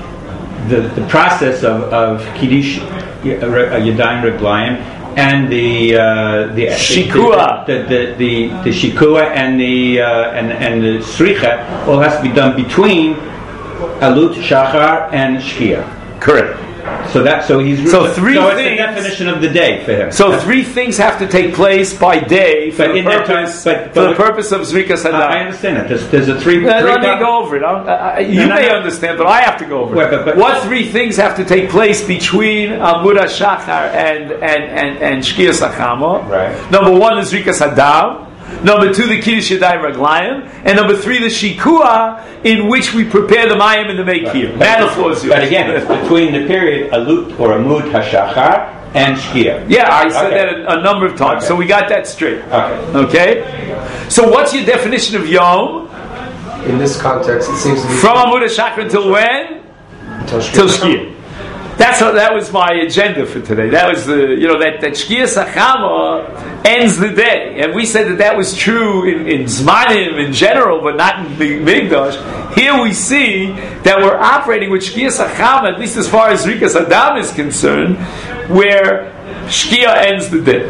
the the process of, of Kiddush Yadayim Raglayim and the uh, the shikua, the the, the, the, the shikua and the uh, and and the sricha all has to be done between alut shachar and shkia. Correct. So that so he's so three so things, it's the definition of the day for him. So three things have to take place by day for, but the, in purpose, that time, but, for but the purpose of Zrikas Hadam. I understand it. There's, there's a three. Let, three let me top- go over it. Uh, you no, may no. understand, but I have to go over Wait, it. but, but, what three things have to take place between Amud HaShachar and and and and Shkias HaChama? Right. Number one is Zrikas Hadam. Number two, the Kiddush Yadayim Raglayim, and number three, the Shikua, in which we prepare the Mayim and the Meikir. Right. But, but again, it's between the period alut or amud hashachar and shkia. Yeah, I said okay. that a, a number of times, Okay. so we got that straight. Okay. Okay? So what's your definition of Yom? in this context, it seems to be From Amud HaShachar until when? Till Till Shkia. That's what, that was my agenda for today. That was the, you know, that, that Shkias HaChama ends the day. And we said that that was true in, in Zmanim in general, but not in the Migdash. Here we see that we're operating with Shkias HaChama, at least as far as Zrikas Hadam is concerned, where Shkia ends the day.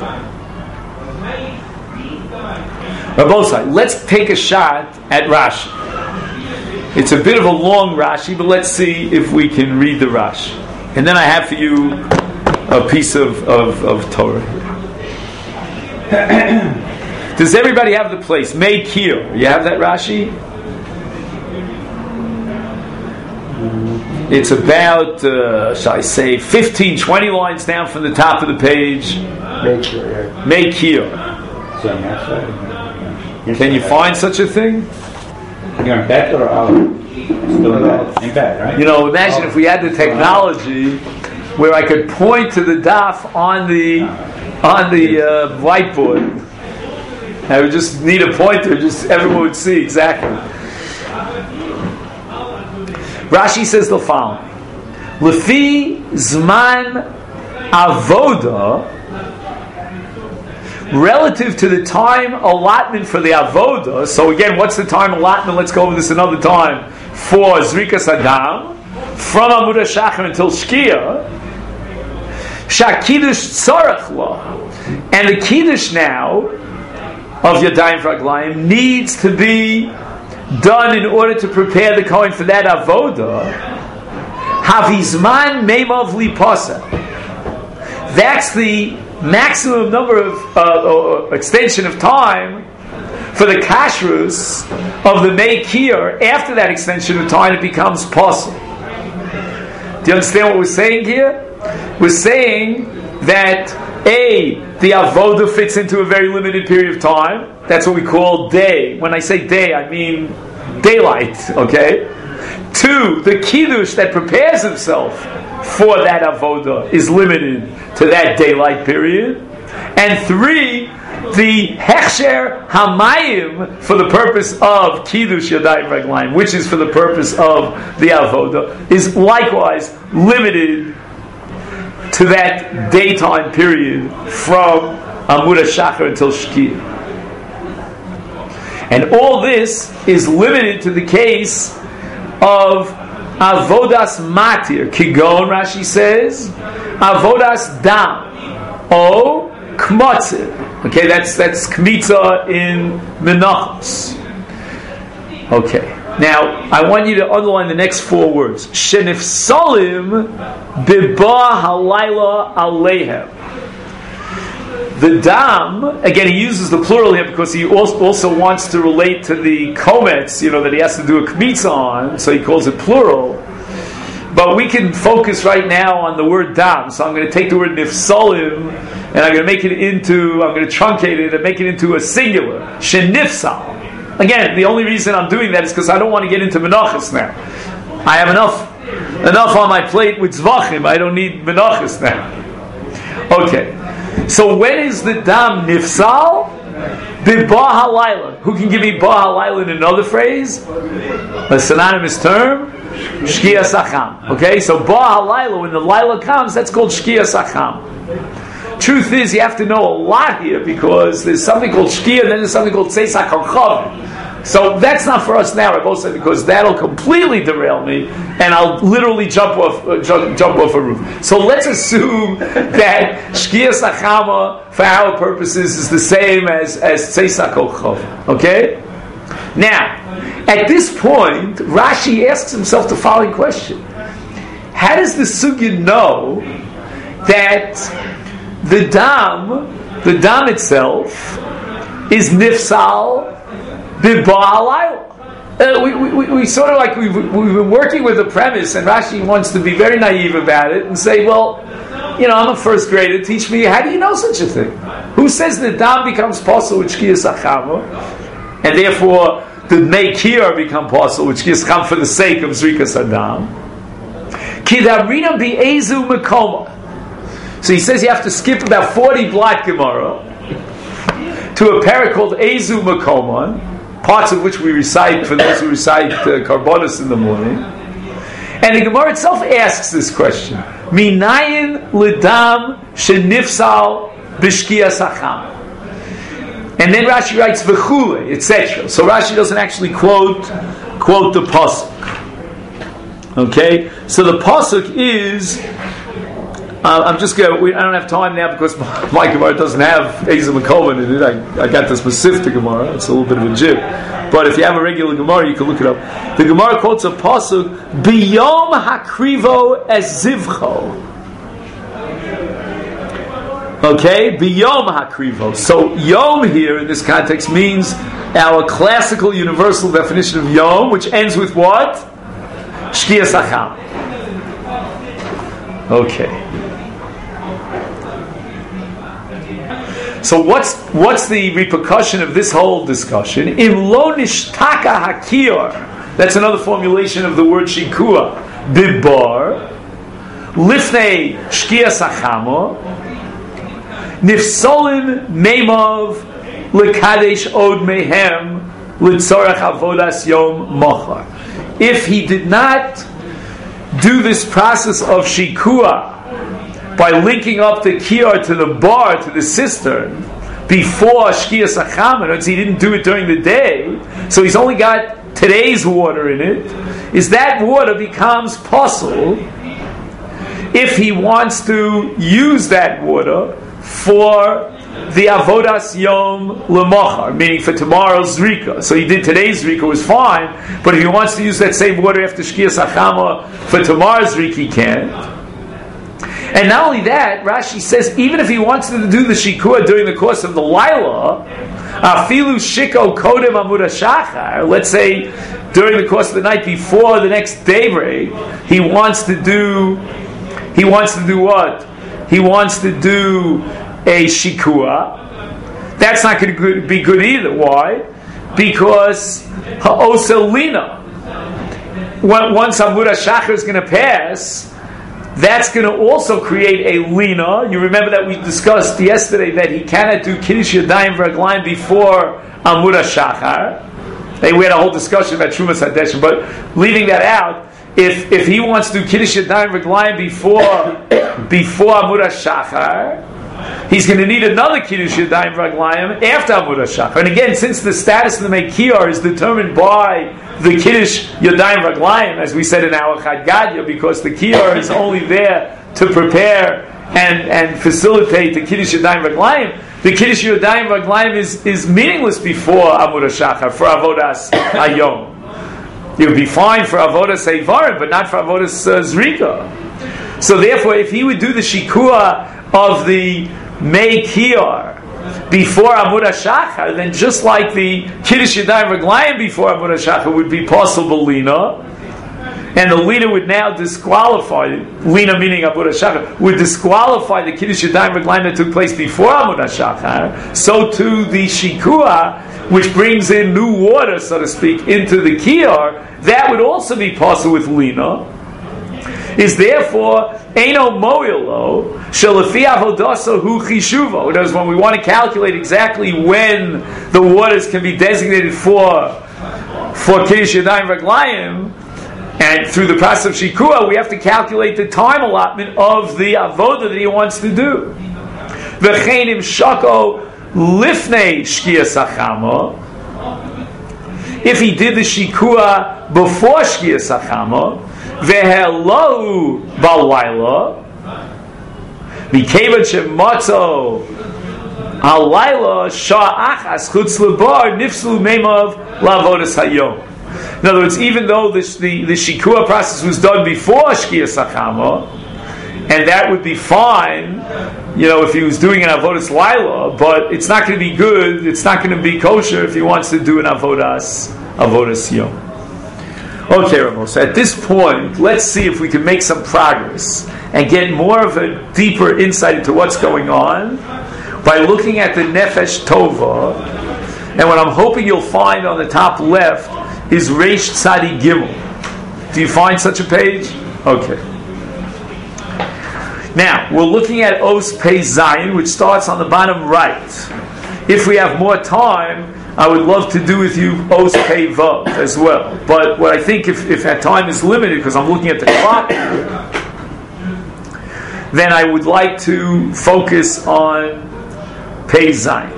Rabosai, let's take a shot at Rashi. It's a bit of a long Rashi, but let's see if we can read the Rashi. And then I have for you a piece of, of, of Torah. Does everybody have the place? Meikir. You have that Rashi? It's about, uh, shall I say, fifteen, twenty lines down from the top of the page. Meikir, yeah. Meikir. So on that side. Can you find such a thing? You're in bed or out? Still in bed. In bed, right? You know, imagine if we had the technology where I could point to the daf on the on the uh, whiteboard. I would just need a pointer, just everyone would see exactly. Rashi says the following: Lefi zman avoda, relative to the time allotment for the avoda. So again, what's the time allotment? Let's go over this another time. For Zrikas Hadam, from Amud HaShachar until Shkia, Shakidush Tzarech Lo, and the Kiddush now of Yadayim Raglayim needs to be done in order to prepare the Kohen for that avoda. Havizman Meimav Lipasa. That's the maximum number of uh, uh, extension of time for the kashrus of the Meikir. After that extension of time, it becomes possible. Do you understand what we're saying here? We're saying that A, the avoda fits into a very limited period of time. That's what we call day. When I say day, I mean daylight, okay? Two, the kiddush that prepares himself for that avoda is limited to that daylight period. And three, the hechsher hamayim for the purpose of kiddush yadayim raglayim, which is for the purpose of the avoda, is likewise limited to that daytime period from Amud HaShachar until Shkia. And all this is limited to the case of avodas matir, kigon, Rashi says, avodas dam, o kmotzir. Okay, that's that's kmitza in menachos. Okay, now I want you to underline the next four words. Shenifsalim biba halayla aleihem. The dam, again, he uses the plural here because he also wants to relate to the komets, you know, that he has to do a kmitza on, so he calls it plural. But we can focus right now on the word dam. So I'm going to take the word nifsalim and I'm going to make it into, I'm going to truncate it and make it into a singular. Shenifsal. Again, the only reason I'm doing that is because I don't want to get into menachos now. I have enough enough on my plate with zvachim. I don't need menachos now. Okay. So when is the dam nifsal? The ba halayla. Who can give me ba halayla in another phrase? A synonymous term? Shkia sacham. Okay, so ba halayla, when the laila comes, that's called shkia sacham. Truth is, you have to know a lot here because there's something called shkia and then there's something called tzeisa karchav. So that's not for us now, I both said, because that'll completely derail me and I'll literally jump off uh, jump, jump off a roof. So let's assume that shkia sachama for our purposes is the same as as tzeisa karchav. Okay? Now, at this point, Rashi asks himself the following question: how does the sugya know that the dam, the dam itself, is nifsal b'ba'alayla? Uh, we, we, we sort of like we've, we've been working with a premise, and Rashi wants to be very naive about it and say, well, you know, I'm a first grader, teach me, how do you know such a thing? Who says the dam becomes possible with shkia sachama, and therefore the meikir become possible with shkia sachama for the sake of zrika sadam? Kidarina bi'ezu mekoma. So he says you have to skip about forty block Gemara to a parak called Ezu Makomon, parts of which we recite for those who recite uh, Karbonis in the morning. And the Gemara itself asks this question: Minayin lidam shenifsal b'shkia sacham. And then Rashi writes v'chule, et cetera. So Rashi doesn't actually quote quote the pasuk. Okay, so the pasuk is. Uh, I'm just going. I don't have time now because my, my Gemara doesn't have Ezer Mekovan in it. I, I got this specific Gemara. It's a little bit of a jib. But if you have a regular Gemara, you can look it up. The Gemara quotes a pasuk: "Biyom hakrivo es zivcho." Okay, biyom hakrivo. So yom here in this context means our classical universal definition of yom, which ends with what? Shkia sacham. Okay. So what's what's the repercussion of this whole discussion? Im lo nishtaka hakir. That's another formulation of the word shikua. Bibar lifnei shkia sachamo nifsolim meimav lekadesh od mehem litzorach avodas yom machar. If he did not do this process of shikua by linking up the kiyar to the bar, to the cistern, before shkia sacham, and he didn't do it during the day, so he's only got today's water in it, is that water becomes possible if he wants to use that water for the avodas yom lemachar, meaning for tomorrow's zrika. So he did today's zrika, was fine, but if he wants to use that same water after shkia sachama for tomorrow's zrika, he can't. And not only that, Rashi says even if he wants to do the shikua during the course of the laila, afilu shiko kodem amud hashachar, let's say during the course of the night before the next daybreak, he wants to do, he wants to do what? He wants to do a shikua. That's not going to be good either. Why? Because ha'oselina, once amud hashachar is going to pass, that's going to also create a lina. You remember that we discussed yesterday that he cannot do Kiddush Yadayim V'Raglayim before Amud HaShachar. Hey, we had a whole discussion about Trumas Hadeshim, but leaving that out, if if he wants to do Kiddush Yadayim V'Raglayim before before Amud HaShachar, he's going to need another Kiddush Yadayim Raglayim after Amud HaShachar. And again, since the status of the Mekiyar is determined by the Kiddush Yadayim Raglayim, as we said in our Chad Gadya, because the Kiyar is only there to prepare and, and facilitate the Kiddush Yadayim Raglayim, the Kiddush Yadayim Raglayim is, is meaningless before Amud HaShachar, for Avodas Hayom. It would be fine for Avodas Eivarim, but not for Avodas uh, Zrika. So therefore, if he would do the Shikua of the Mei Kiyar before Amud HaShachar, then just like the Kiddush Yadayim Raglayim before Amud HaShachar would be possible Lina, and the Lina would now disqualify, Lina meaning Amud HaShachar, would disqualify the Kiddush Yadayim Raglayim that took place before Amud HaShachar, so too the Shikua, which brings in new water, so to speak, into the Kiyar, that would also be possible with Lina, is therefore Eino Moilo Shalafi Avodaso Hu Chishuvo. In other words, when we want to calculate exactly when the waters can be designated for for Kiddush Yadayim Raglayim, and through the process of Shikua, we have to calculate the time allotment of the avoda that he wants to do. V'cheinim Shako Lifnei Shkia Sachama. If he did the Shikua before Shkia Sachama, Ve'helou Balwaila, Mikeva Shemotzo Halayla Sha'achas Chutz Lebar Nifslu Meimav Lavodas Hayom. In other words, even though this, the, the Shikua process was done before Shkia Sachama, and that would be fine, you know, if he was doing an Avodas Laila, but it's not going to be good, it's not going to be kosher if he wants to do an Avodas, Avodas Yom. Okay, Ramos, at this point, let's see if we can make some progress and get more of a deeper insight into what's going on by looking at the Nefesh Tova. And what I'm hoping you'll find on the top left is Reish Tzadi Gimel. Do you find such a page? Okay. Now, we're looking at Os Pei Zayin, which starts on the bottom right. If we have more time, I would love to do with you Os Pei Vav as well. But what I think, if, if that time is limited, because I'm looking at the clock, then I would like to focus on Pei Zayin.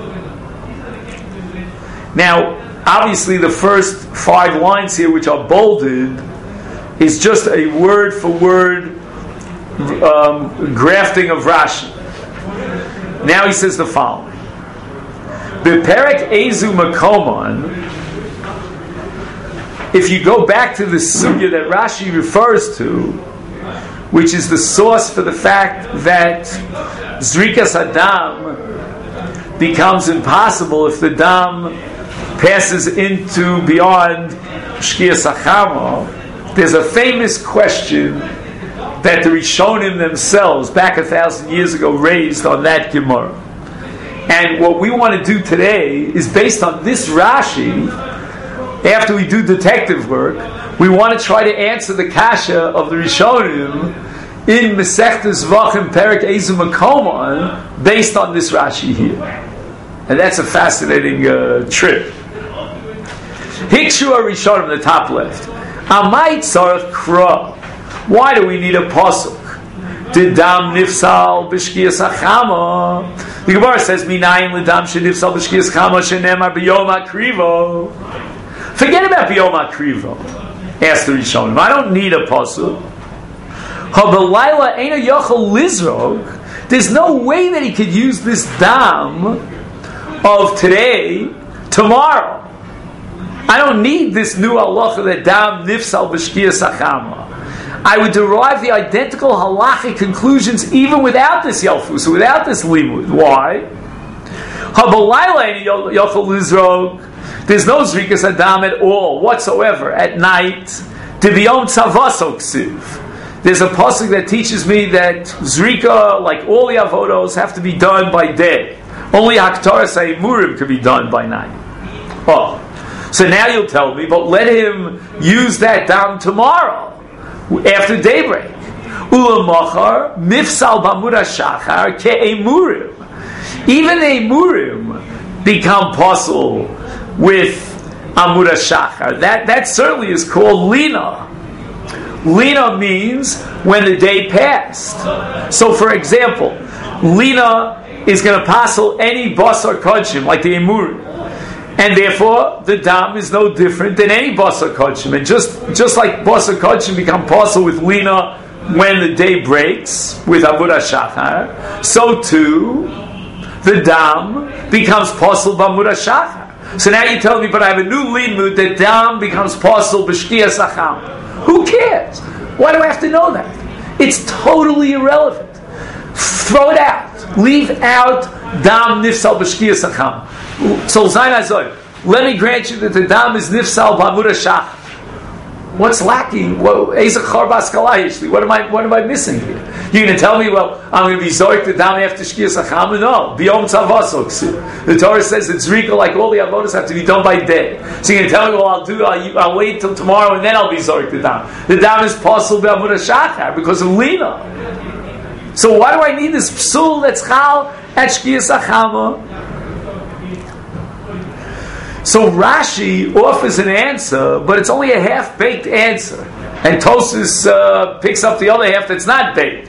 Now, obviously the first five lines here, which are bolded, is just a word-for-word um, grafting of Rashi. Now he says the following. Beperek Ezu Makoman, if you go back to the sugya that Rashi refers to, which is the source for the fact that Zrikas Hadam becomes impossible if the Dam passes into beyond Shkia Sachama, there's a famous question that the Rishonim themselves, back a thousand years ago, raised on that Gemara. And what we want to do today is based on this Rashi. After we do detective work, we want to try to answer the kasha of the Rishonim in Masechtas Zvachim Perek Ezu Makoman based on this Rashi here. And that's a fascinating uh, trip. Hikshu Rishonim, the top left. Amai tzarech kra. Why do we need a pasuk? Didam nifsal b'shkiyas hachama. The Gemara says, "Minayin l'dam shenifsal b'shkiyas hachama shenemar b'yom hakrivo." Forget about b'yom hakrivo. Ask the Rishonim. I don't need a pasuk. Habalayla eina yochel lizrog. There's no way that he could use this dam of today tomorrow. I don't need this new halacha that dam nifsal b'shkiyas hachama. I would derive the identical halachic conclusions even without this yalfus, without this limud. Why? There's no zrikas adam at all, whatsoever, at night. There's a pasuk that teaches me that zrika, like all the avodos, have to be done by day. Only haktaras ha'emurim can be done by night. Oh, so now you'll tell me, but let him use that dam tomorrow, after daybreak. Ulamachar mifsal b'amud hashachar ke'emurim. Even emurim become possible with amud hashachar. That that certainly is called lina. Lina means when the day passed. So, for example, lina is going to passel any basar kodshim, like the emurim. And therefore, the dam is no different than any basar kodshim. And just, just like basar kodshim become passel with lina when the day breaks, with Avodah Shachar, so too, the dam becomes passel b'Avodah Shachar. So now you tell me, but I have a new limud that dam becomes passel b'shkiyas acham. Who cares? Why do I have to know that? It's totally irrelevant. Throw it out. Leave out dam nifsal b'shkiyas acham. So Zayin Azor, let me grant you that the dam is nifsal b'Avodah Shachar. What's lacking? What, what am I? What am I missing here? You're going to tell me, well, I'm going to be zorik the dam after shkiyas acham? No, biyom tzavasok. The Torah says it's zrika, like all the avodas have to be done by day. So you're going to tell me, well, I'll do, I'll, I'll wait till tomorrow and then I'll be zorik the dam. The dam is possible b'avodah shachar because of lina. So why do I need this psul that's chal at shkiyas achama? So Rashi offers an answer, but it's only a half-baked answer. And Tosfos uh, picks up the other half that's not baked.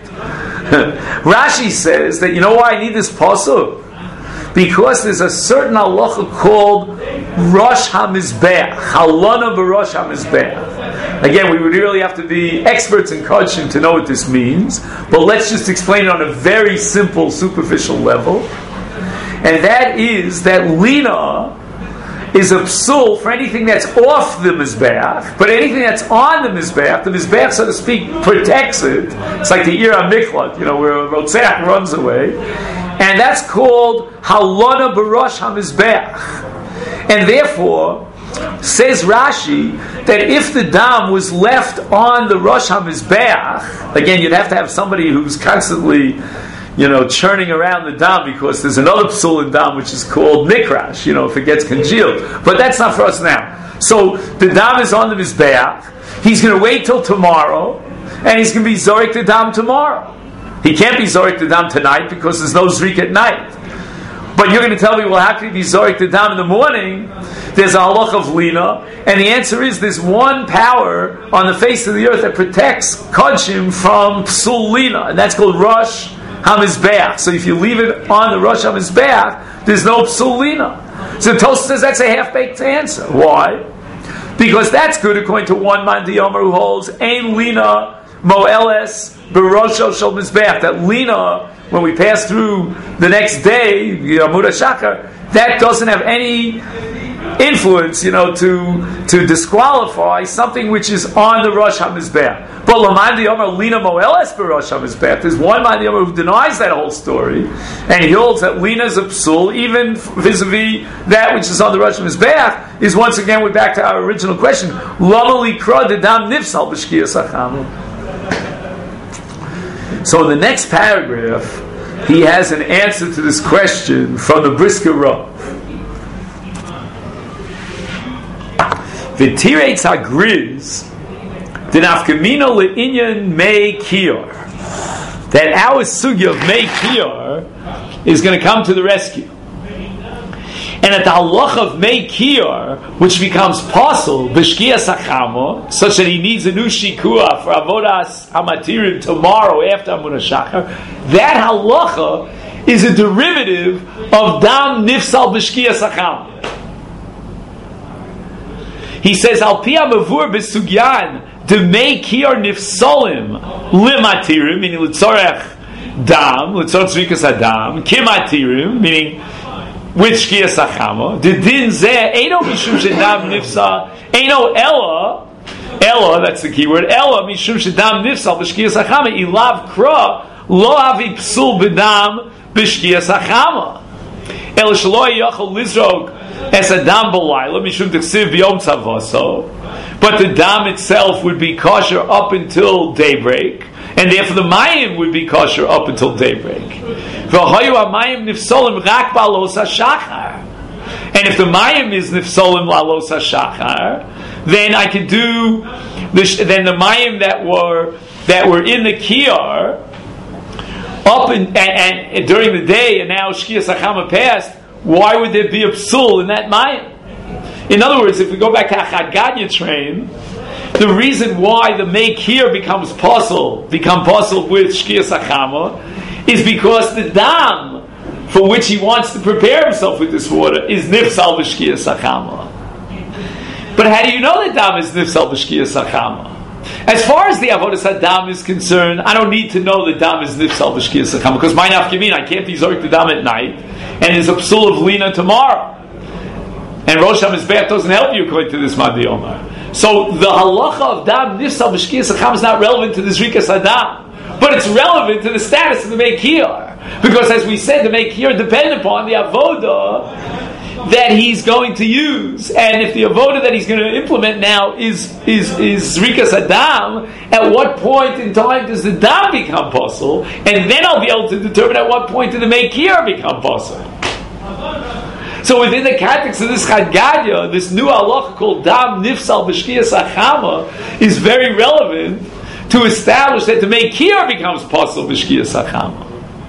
Rashi says that, you know why I need this pasuk? Because there's a certain halacha called Rosh HaMizbeach, Halana b'Rosh HaMizbeach. Again, we would really have to be experts in Kodshim to know what this means, but let's just explain it on a very simple, superficial level. And that is that Lina is a psul for anything that's off the Mizbeach, but anything that's on the Mizbeach, the Mizbeach, so to speak, protects it. It's like the Ira Miklat, you know, where a Rotzeach runs away. And that's called Halana b'Rosh HaMizbeach. And therefore, says Rashi, that if the dam was left on the Rosh HaMizbeach, again, you'd have to have somebody who's constantly, you know, churning around the dam, because there's another psul in dam which is called mikrash, you know, if it gets congealed. But that's not for us now. So the dam is on the mizbeach. He's going to wait till tomorrow, and he's going to be zorik the dam tomorrow. He can't be zorik the dam tonight because there's no zrik at night. But you're going to tell me, well, how can he be zorik the dam in the morning? There's a halach of lina, and the answer is there's one power on the face of the earth that protects kodshim from psul lina, and that's called Rosh HaMizbeach. So if you leave it on the Rosh HaMizbeach, there's no psul lina. So Tosfos says that's a half-baked answer. Why? Because that's good according to one man Diyomer who holds Ein Lina Moeles B'Rosho Shel Mizbeach. That Lina, when we pass through the next day, Avodah Shachar, that doesn't have any influence, you know, to to disqualify something which is on the Rosh HaMizbeach. But Laman Diyomer Lina Moeles B'Rosh HaMizbeach. There's one man Diyomer who denies that whole story, and he holds that Lina is a psul, even vis-a-vis that which is on the Rosh HaMizbeach. Is once again, we're back to our original question: Lama likra dedam nifsal b'shkiyas acham. So in the next paragraph, he has an answer to this question from the Brisker Rav. V'tireitz hagriz denafkamino le'inyan mei kiyar. That our sugya of mei kiyar is going to come to the rescue. And at the halach of mei kiyar, which becomes possible b'shkiyas achama, such that he needs a new shikua for avodas hamatirim tomorrow after Avodah Shachar, that halacha is a derivative of dam nifsal b'shkiyas achama. He says, Al pi hamavur b'sugyan de mei kiyar nifsalim limatirim, meaning l'tzorech dam, l'tzorech zrikas adam, kimatirim, meaning with shkiyas achama. The din zeh eino mishum shedam nifsa eino ella ella, that's the key word, ella mishum shedam nifsa b'shkiyas achama ilav kra lo avi psul b'dam b'shkiyas achama el shelo yachol lizrog es adam b'layla mishum t'ksiv b'yom tzavaso. But the dam itself would be kosher up until daybreak, and therefore the mayim would be kosher up until daybreak. And if the mayim is nifsolim lalos hashachar, then I could do the, then the mayim that were that were in the kiyar up in, and, and during the day, and now shkiyas achama passed. Why would there be a psul in that mayim? In other words, if we go back to Achad Gadya train, the reason why the make here becomes possible, become possible with shkiyas achama, is because the dam for which he wants to prepare himself with this water is nifsal b'shkiyas hachama. But how do you know that dam is nifsal b'shkiyas hachama? As far as the avodas hadam is concerned, I don't need to know that dam is nifsal b'shkiyas hachama, because my nafkamin, I can't be zorik the dam at night, and there's a psul of lina tomorrow. And Rosh HaMizbeach doesn't help you according to this Madi Omar. So the halacha of dam nifsal b'shkiyas hachama is not relevant to the zrikas hadam, but it's relevant to the status of the meikir. Because as we said, the meikir depend upon the avoda that he's going to use. And if the avoda that he's going to implement now is is is zrikas hadam, at what point in time does the dam become possible? And then I'll be able to determine at what point did the meikir become possible. So within the context of this Chad Gadya, this new halacha called dam nifsal b'shkiyas hachama is very relevant to establish that the meikir becomes possible b'shkiyas hachama.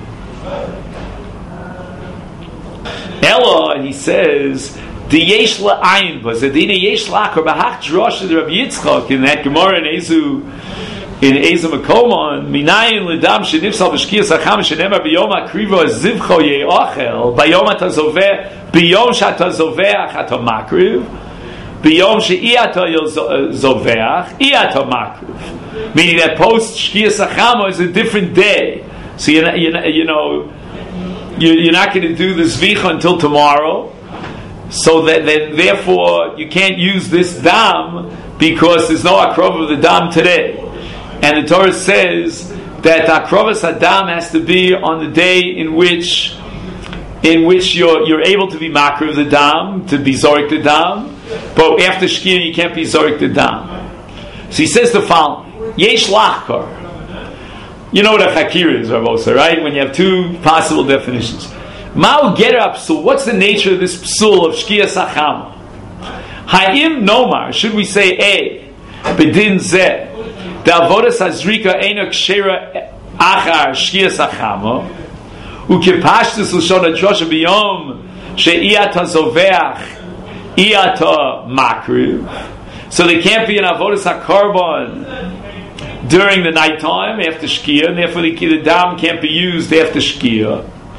Ella, he says, the yesh la'ayin bas, the dina yesh la'akar b'hach drosh of Rabbi Yitzchak in that Gemara in Ezu in Ezu Makomon minayin l'dam shenifsal b'shkiyas hachama shenemar b'yom akrivo zivcho ye'ochel b'yom atazoveh b'yom shatazoveh ato makriv b'yom she'iato zoveach i'ato makriv, meaning that post shkiyas hachama is a different day. So you know, you know, you know you're not going to do the zvicha until tomorrow, so that, that therefore you can't use this dam because there's no akrov of the dam today. And the Torah says that akrovas hadam has to be on the day in which in which you're you're able to be makriv of the dam, to be zorik the dam, but after shkia you can't be zorik the dam. So he says the following: yesh lachkar. You know what a chakir is, Rav Osa, right? When you have two possible definitions. Ma'u gerer psul. What's the nature of this psul of shkiyas hachama? Ha'im nomar. Should we say a bedin zeh the avodas hazrika eino kshera achar shkiyas hachama ukepashtus l'shon hadrosha b'yom she'iyata zoveach iyata makriv. So there can't be an avodas hakarban during the night time after shkia, and therefore the, the dam can't be used after shkia.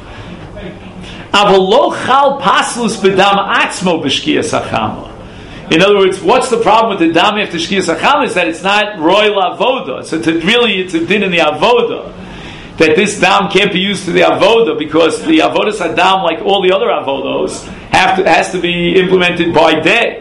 In other words, what's the problem with the dam after shkia sacham is that it's not royal avoda. So to really, it's a din in the avoda that this dam can't be used to the avoda, because the avodas hadam, like all the other avodos, have to has to be implemented by day.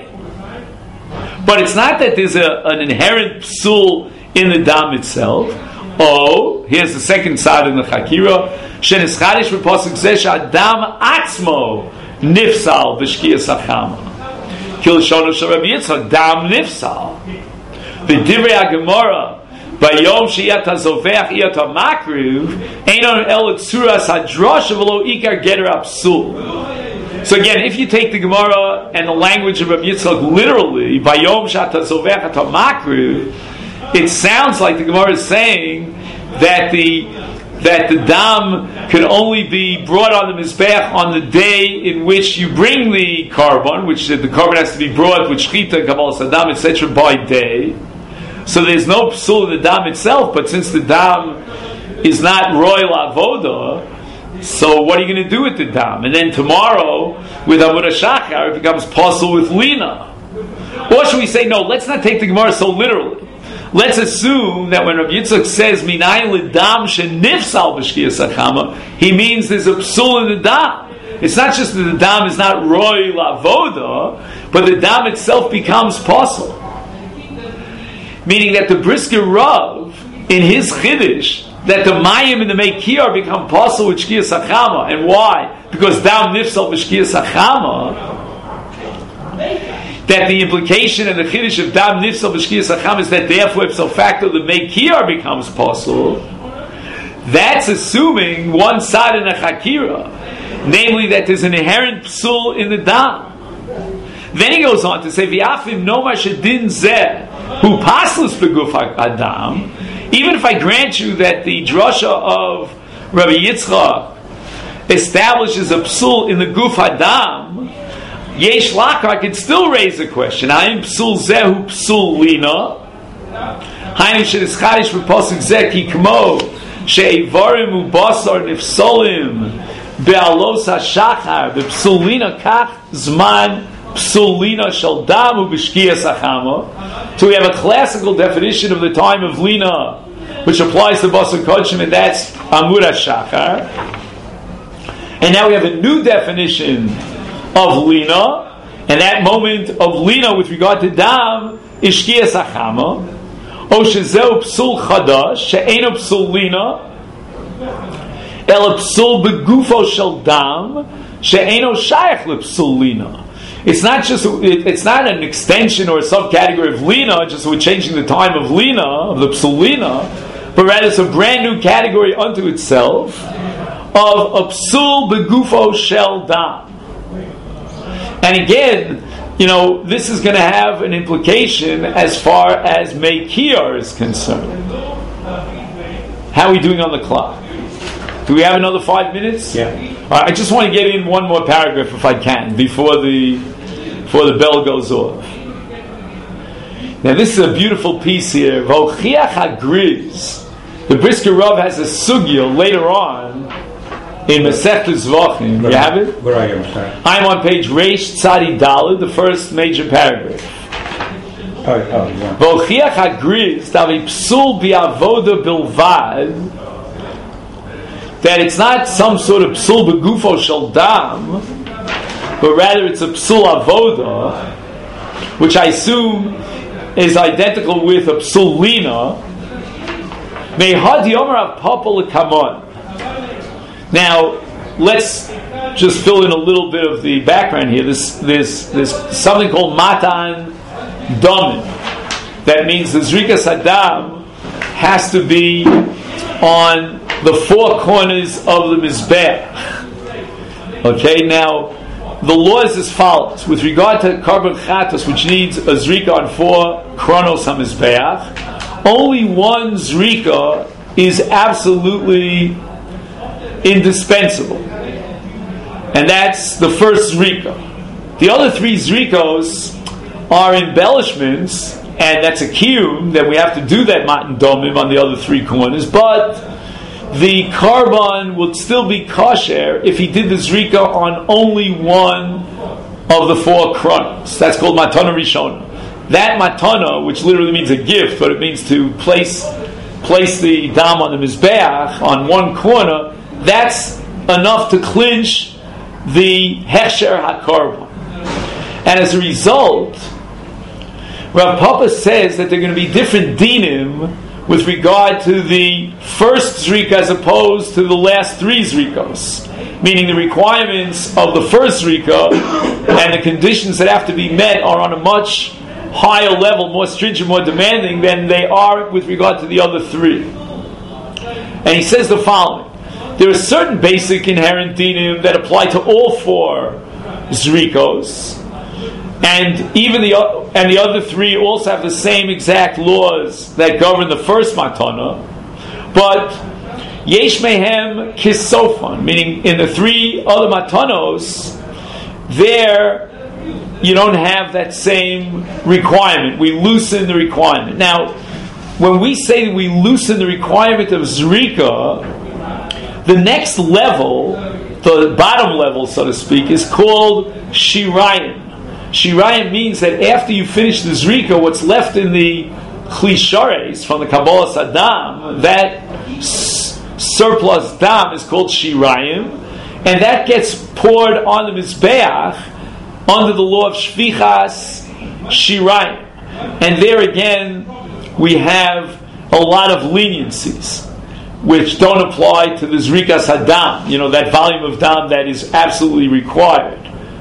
But it's not that there's a, an inherent psul in the dam itself. Oh, here's the second side of the chakira. Shenis chadish v'posuk zeh she'adam atzmo nifsal b'shkiyas hachama. Kil shono shel Rabbi Yitzchak dam nifsal. V'divrei haGemara bayom she'iyat hazoveach iyat hamakriv einon el tzuras hadrash v'lo ikar geter apsul. So again, if you take the Gemara and the language of Rabbi Yitzchak literally, bayom she'at hazoveach iyat hamakriv, it sounds like the Gemara is saying that the that the dam can only be brought on the mizbeach on the day in which you bring the carbon, which the carbon has to be brought with shchita, kabbalah sadam, et cetera by day. So there's no psul in the dam itself, but since the dam is not royal avoda, so what are you going to do with the dam? And then tomorrow with avodah shachar it becomes possible with lina. Or should we say no? Let's not take the Gemara so literally. Let's assume that when Rabbi Yitzchak says minayin l'dam shenifsal b'shkiyas hachama, he means there's a psul in the dam. It's not just that the dam is not royal avoda, but the dam itself becomes possible. Meaning that the Brisker Rav, in his chiddush, that the mayim and the meikir become possible with shkiyas hachama. And why? Because dam nifsal b'shkiyas hachama. That the implication and the chiddush of dam nifsal b'shkiyas hacham is that therefore ipso facto the meikir becomes possible. That's assuming one side in a chakira, namely that there's an inherent psul in the dam. Then he goes on to say v'afim nomar shedin zeh hu paslus beguf adam. Even if I grant you that the drasha of Rabbi Yitzchak establishes a psul in the guf adam, yesh laka, I could still raise a question. Haim psul zehu psul lina. Haim shenischadish v'posuk zeh ki kmo she'ivarim u'basar nifsolim be'alos hashachar be'psulina kach zman psulina shel dam u'b'shkiyas hachama. So we have a classical definition of the time of lina, which applies to basar kodshim, and that's amud hashachar. And now we have a new definition of lina, and that moment of lina with regard to dam is shkiyas hachama. O shezeu psul chadash she'eno psul lina el psul begufo shel dam she'eno shayach lepsul lina. It's not just it, it's not an extension or a subcategory of lina, just we're changing the time of lina, of the psul lina, but rather it's a brand new category unto itself of a psul begufo shel dam. And again, you know, this is going to have an implication as far as Meikir is concerned. How are we doing on the clock? Do we have another five minutes? Yeah. All right, I just want to get in one more paragraph if I can before the before the bell goes off. Now this is a beautiful piece here. V'ochiach hagriz. The Brisker Rav has a sugya later on in Masechet Zvachim. You have it? Where are you? I'm sorry. I'm on page Reish Tzadi Daled, the first major paragraph. Oh, oh, yeah. V'ochiach hagriz tavi psul bi'avoda bilvad, that it's not some sort of psul begufo shel dam, but rather it's a psul avoda, which I assume is identical with a psul lina. Mehad yomer av papa l'kamon. Now, let's just fill in a little bit of the background here. This, this, there's something called matan domin. That means the zrikas hadam has to be on the four corners of the mizbeach. Okay, now the law is as follows: with regard to karban chatos, which needs a zrika on four kronos hamizbeach, only one zrika is absolutely indispensable, and that's the first zrika. The other three zrikos are embellishments, and that's a kiyum that we have to do that matan domim on the other three corners, but the karban would still be kosher if he did the zrika on only one of the four kronos. That's called matana rishona. That matana, which literally means a gift, but it means to place place the dam on the mizbeach on one corner, that's enough to clinch the hechsher hakarban. And as a result, Rav Papa says that there are going to be different dinim with regard to the first zrika as opposed to the last three zrikos. Meaning the requirements of the first zrika and the conditions that have to be met are on a much higher level, more stringent, more demanding than they are with regard to the other three. And he says the following: there are certain basic inherent dinim that apply to all four zrikos, and even the and the other three also have the same exact laws that govern the first matana. But yesh mehem kisofan, meaning in the three other matanos, there you don't have that same requirement. We loosen the requirement. Now, when we say that we loosen the requirement of zrika, the next level, the bottom level, so to speak, is called shirayim. Shirayim means that after you finish the zrika, what's left in the chlishares from the Kabbalah Saddam, that s- surplus dam is called shirayim, and that gets poured on the mizbeach under the law of shvichas shirayim. And there again, we have a lot of leniencies which don't apply to the zrikas hadam, you know, that volume of dam that is absolutely required.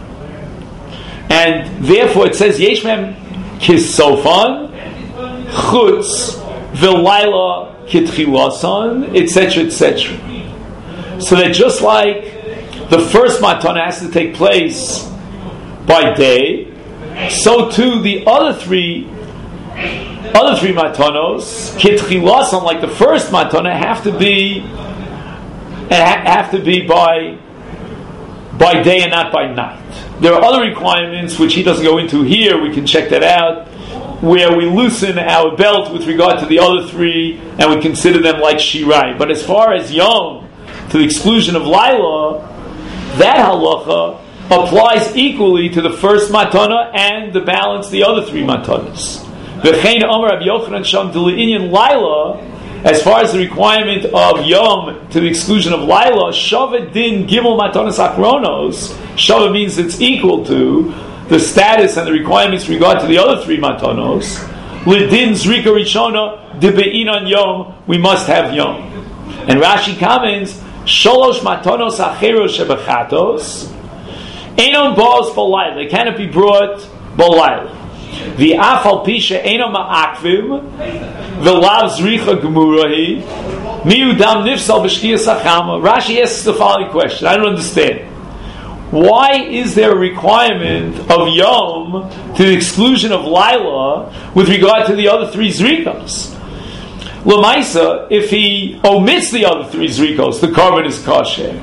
And therefore it says yesh mehem kisofan chutz v'layla kitchilasan, et cetera, et cetera. So that just like the first matana has to take place by day, so too the other three other three matanos, kitchilasan, like the first matana, have to be have to be by by day and not by night. There are other requirements which he doesn't go into here. We can check that out, where we loosen our belt with regard to the other three, and we consider them like shirai. But as far as yom, to the exclusion of Laila, that halacha applies equally to the first matana and the balance, the other three matanas. V'chein Amar Rabbi Yochanan Sham D'Le'inyan Laila, as far as the requirement of Yom to the exclusion of Laila, Shava Din Gimel Matanas Achronos, Shava means it's equal to the status and the requirements in regard to the other three matanos. L'din Zrika Rishona D'Be'inan Yom, we must have Yom. And Rashi comments, Sholosh Matanos Acheros Shebechatos, Einon Bos B'Layla, they cannot be brought B'Layla. The Afal Pisha Einon Ma'akvim, the Lav Zricha Gemurahi, Miudam Nifsal B'Shkiyas Achama. Rashi asks the following question, I don't understand. Why is there a requirement of Yom to the exclusion of Laila with regard to the other three Zrikos? L'maisa, if he omits the other three Zrikos, the carbon is kosher.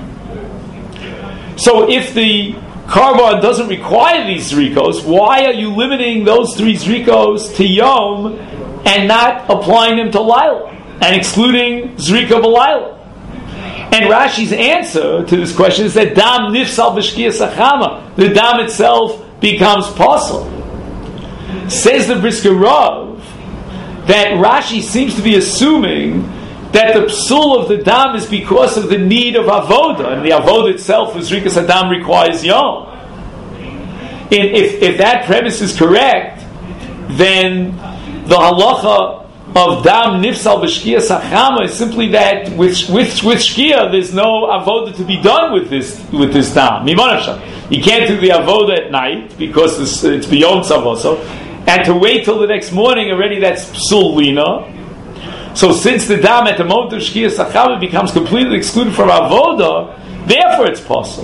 So if the carbon doesn't require these Zrikos, why are you limiting those three Zrikos to Yom and not applying them to Laila and excluding Zrika B'Laila? And Rashi's answer to this question is that Dam Nifsal B'Shkiyas Achama, the Dam itself becomes possible. Says the Brisker Rav that Rashi seems to be assuming that the psul of the Dam is because of the need of Avoda, and the Avoda itself, with Zrikas Adam, requires Yom. And if, if that premise is correct, then the halacha of Dam Nifsal B'Shkiyas Achama is simply that with with with Shkia there's no avoda to be done with this with this Dam. You can't do the avoda at night because it's, it's beyond Savoso, and to wait till the next morning already that's psul lina. So since the Dam at the moment of Shkiyas Achama becomes completely excluded from avoda, therefore it's possible.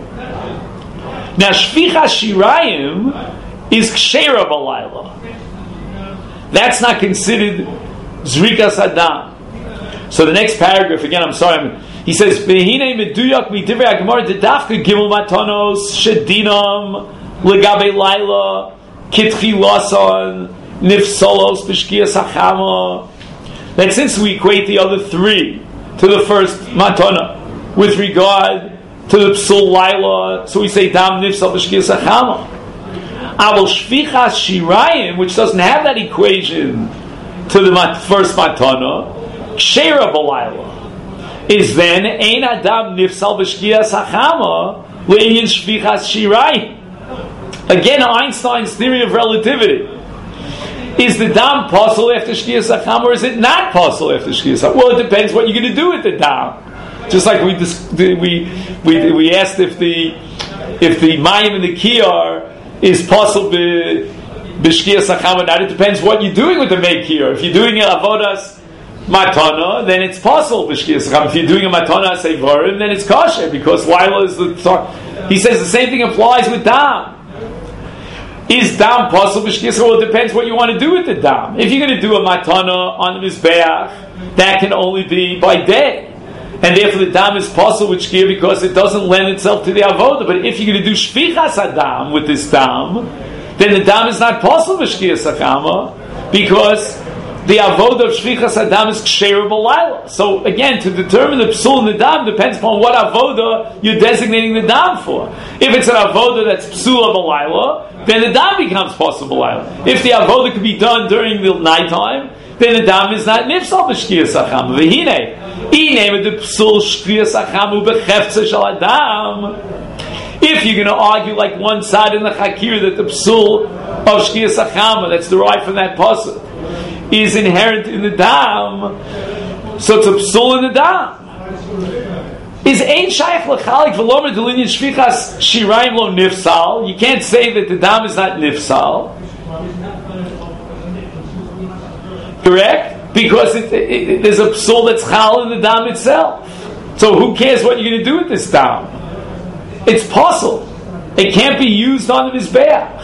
Now Shvicha Shirayim is Kshera B'Layla. That's not considered Zrikas Adam. So the next paragraph, again, I'm sorry, I'm, he says, V'hinei meduyak midivrei HaGemara dedafka gimel matanos shedinam legabe laila kitchi lasan nifsolos b'shkiyas hachama. That since we equate the other three to the first matana with regard to the psul laila, so we say dam nifsal b'shkiyas hachama. Aval Shvichas Shirayim, which doesn't have that equation to the mat- first matana, Kshera B'Layla, is then Ein Adam Nifsal B'Shkiyas Hachama Le'inyan Shvichas Shirayim. Again, Einstein's theory of relativity. Is the dam possible after Shkiyas Hachama, or is it not possible after Shkiyas Hachama? Well, it depends what you're going to do with the dam. Just like we dis- we we we asked if the if the mayim and the kiyar is possible b'shkiyas hachama. Now it depends what you're doing with the meikir. If you're doing a avodas matana, then it's possible b'shkiyas hachama. If you're doing a matana seivarim, then it's kosher because Laila is the. He says the same thing applies with dam. Is dam possible b'shkiyas hachama? Well, it depends what you want to do with the dam. If you're going to do a matana on the mizbeach, that can only be by day. And therefore the dam is possible with shkir because it doesn't lend itself to the avoda. But if you're going to do shvichas adam with this dam, then the dam is not possible with shkir sakama because the avoda of shvichas adam is ksheira b'layla. So again, to determine the psul in the dam depends upon what avoda you're designating the dam for. If it's an avoda that's psula b'layla, then the dam becomes possible b'layla. If the avoda can be done during the nighttime, then the dam is not nifsal b'shkir sakama. V'hinei. If you're going to argue like one side in the Chakir that the psul of Shkiyas Hachama that's derived from that pasuk is inherent in the dam, so it's a psul in the dam. Is ein shayach l'chalik v'lomer d'linyan shvichas shirayim lo nifsal? You can't say that the dam is not nifsal. Correct? Because it, it, it, there's a psul that's chal in the dam itself. So who cares what you're going to do with this dam? It's possible. It can't be used on the mizbeach.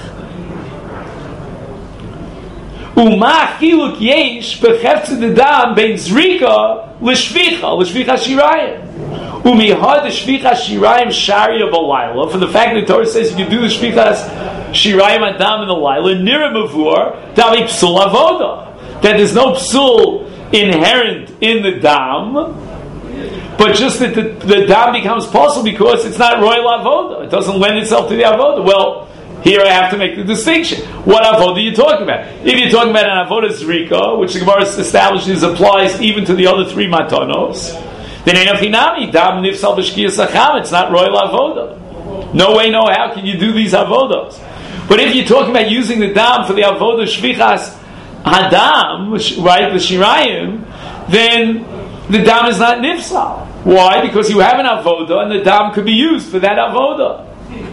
Uma chiluk yesh becheftzeh the dam bein zrika l'shvicha l'shvicha shirayim. Umihad the shvicha shirayim sharia b'layla. For the fact that the Torah says you can do the shvicha shirayim adam in the layla nira mavur davi psul avoda. That there's no psul inherent in the dam, but just that the, the dam becomes possible because it's not royal avoda. It doesn't lend itself to the avoda. Well, here I have to make the distinction. What avoda are you talking about? If you're talking about an avoda zrika, which the Gemara establishes applies even to the other three matanos, then ain't hinami dam nifsal b'shkiyas acham. It's not royal avoda. No way, no how can you do these avodas. But if you're talking about using the dam for the avoda shvichas hadam, right, the shirayim, then the dam is not nifsal. Why? Because you have an avoda, and the dam could be used for that avoda.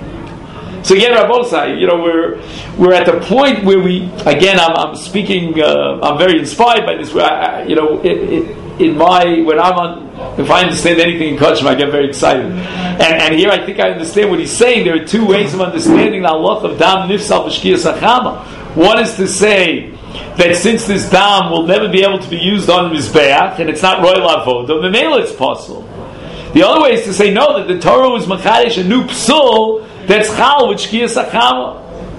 So again, Rabbosai, you know, we're we're at the point where we again. I'm, I'm speaking. Uh, I'm very inspired by this. Where I, you know, it, it, in my when I'm on, if I understand anything in Kachim, I get very excited. And, and here, I think I understand what he's saying. There are two ways of understanding the halach of dam nifsal b'shkiyas achama. One is to say that since this dam will never be able to be used on mizbeach and it's not royal avodah, the mele it's possible. The other way is to say no, that the Torah was machadish a new psul that's chal with shkiyas achama.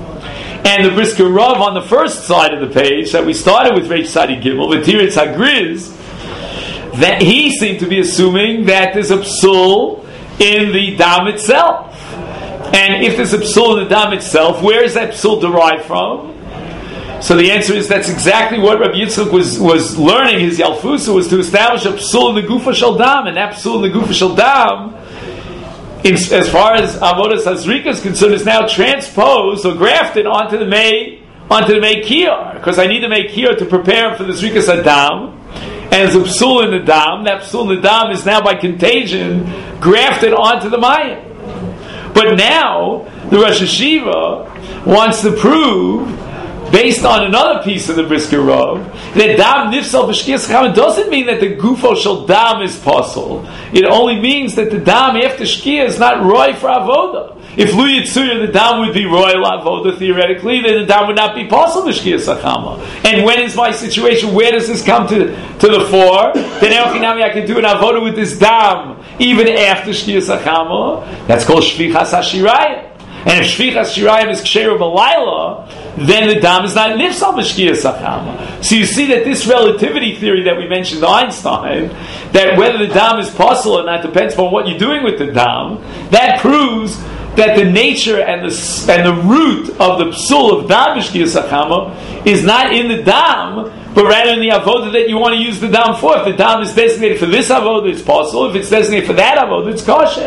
And the Brisker Rav on the first side of the page that we started with Reish Sadi Gimel, the Tiritz Hagriz, that he seemed to be assuming that there's a psul in the dam itself. And if there's a psul in the dam itself, where is that psul derived from? So the answer is that's exactly what Rabbi Yitzchak was, was learning. His Yalfusa was to establish a psul in the gufa shel dam, and that psul in the gufa shel dam, in, as far as avodas hazrika is concerned, is now transposed or grafted onto the may onto the may kiyar, because I need to make kiyar to prepare for the zrikas adam, and there's a psul in the dam. That psul in the dam is now by contagion grafted onto the mayim. But now the Rosh Hashiva wants to prove, based on another piece of the Brisker Rav, that dam nifsal b'shkiyas achama doesn't mean that the gufo shel dam is possible. It only means that the dam after shkiyah is not roy for avoda. If lu yitzuya, the dam would be royal avoda theoretically, then the dam would not be possible b'shkiyas achama. And when is my situation? Where does this come to to the fore? Then elchinami, I can do an avoda with this dam even after shkiyas achama. That's called shvichas hashirayim. And if shvichas shirayim is ksheru b'layla, then the dam is not nifsal b'shkiyas achama. So you see that this relativity theory that we mentioned, Einstein, that whether the dam is possible or not depends on what you're doing with the dam, that proves that the nature and the and the root of the psul of dam b'shkiyas achama is not in the dam, but rather in the avodah that you want to use the dam for. If the dam is designated for this avodah, it's possible. If it's designated for that avodah, it's kosher.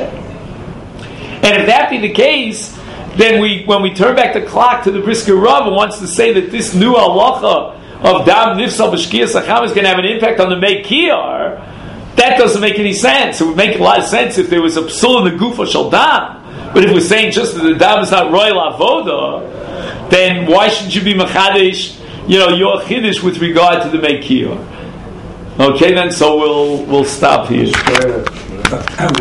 And if that be the case, then we, when we turn back the clock to the Brisker Rav, who wants to say that this new halacha of dam nifsal b'shkiyas achama is going to have an impact on the mei kiyar, that doesn't make any sense. It would make a lot of sense if there was a psul in the gufa shel dam. But if we're saying just that the dam is not royal avoda, then why should you be machadish, you know, your chiddush with regard to the mei kiyar? Okay, then, so we'll we'll stop here.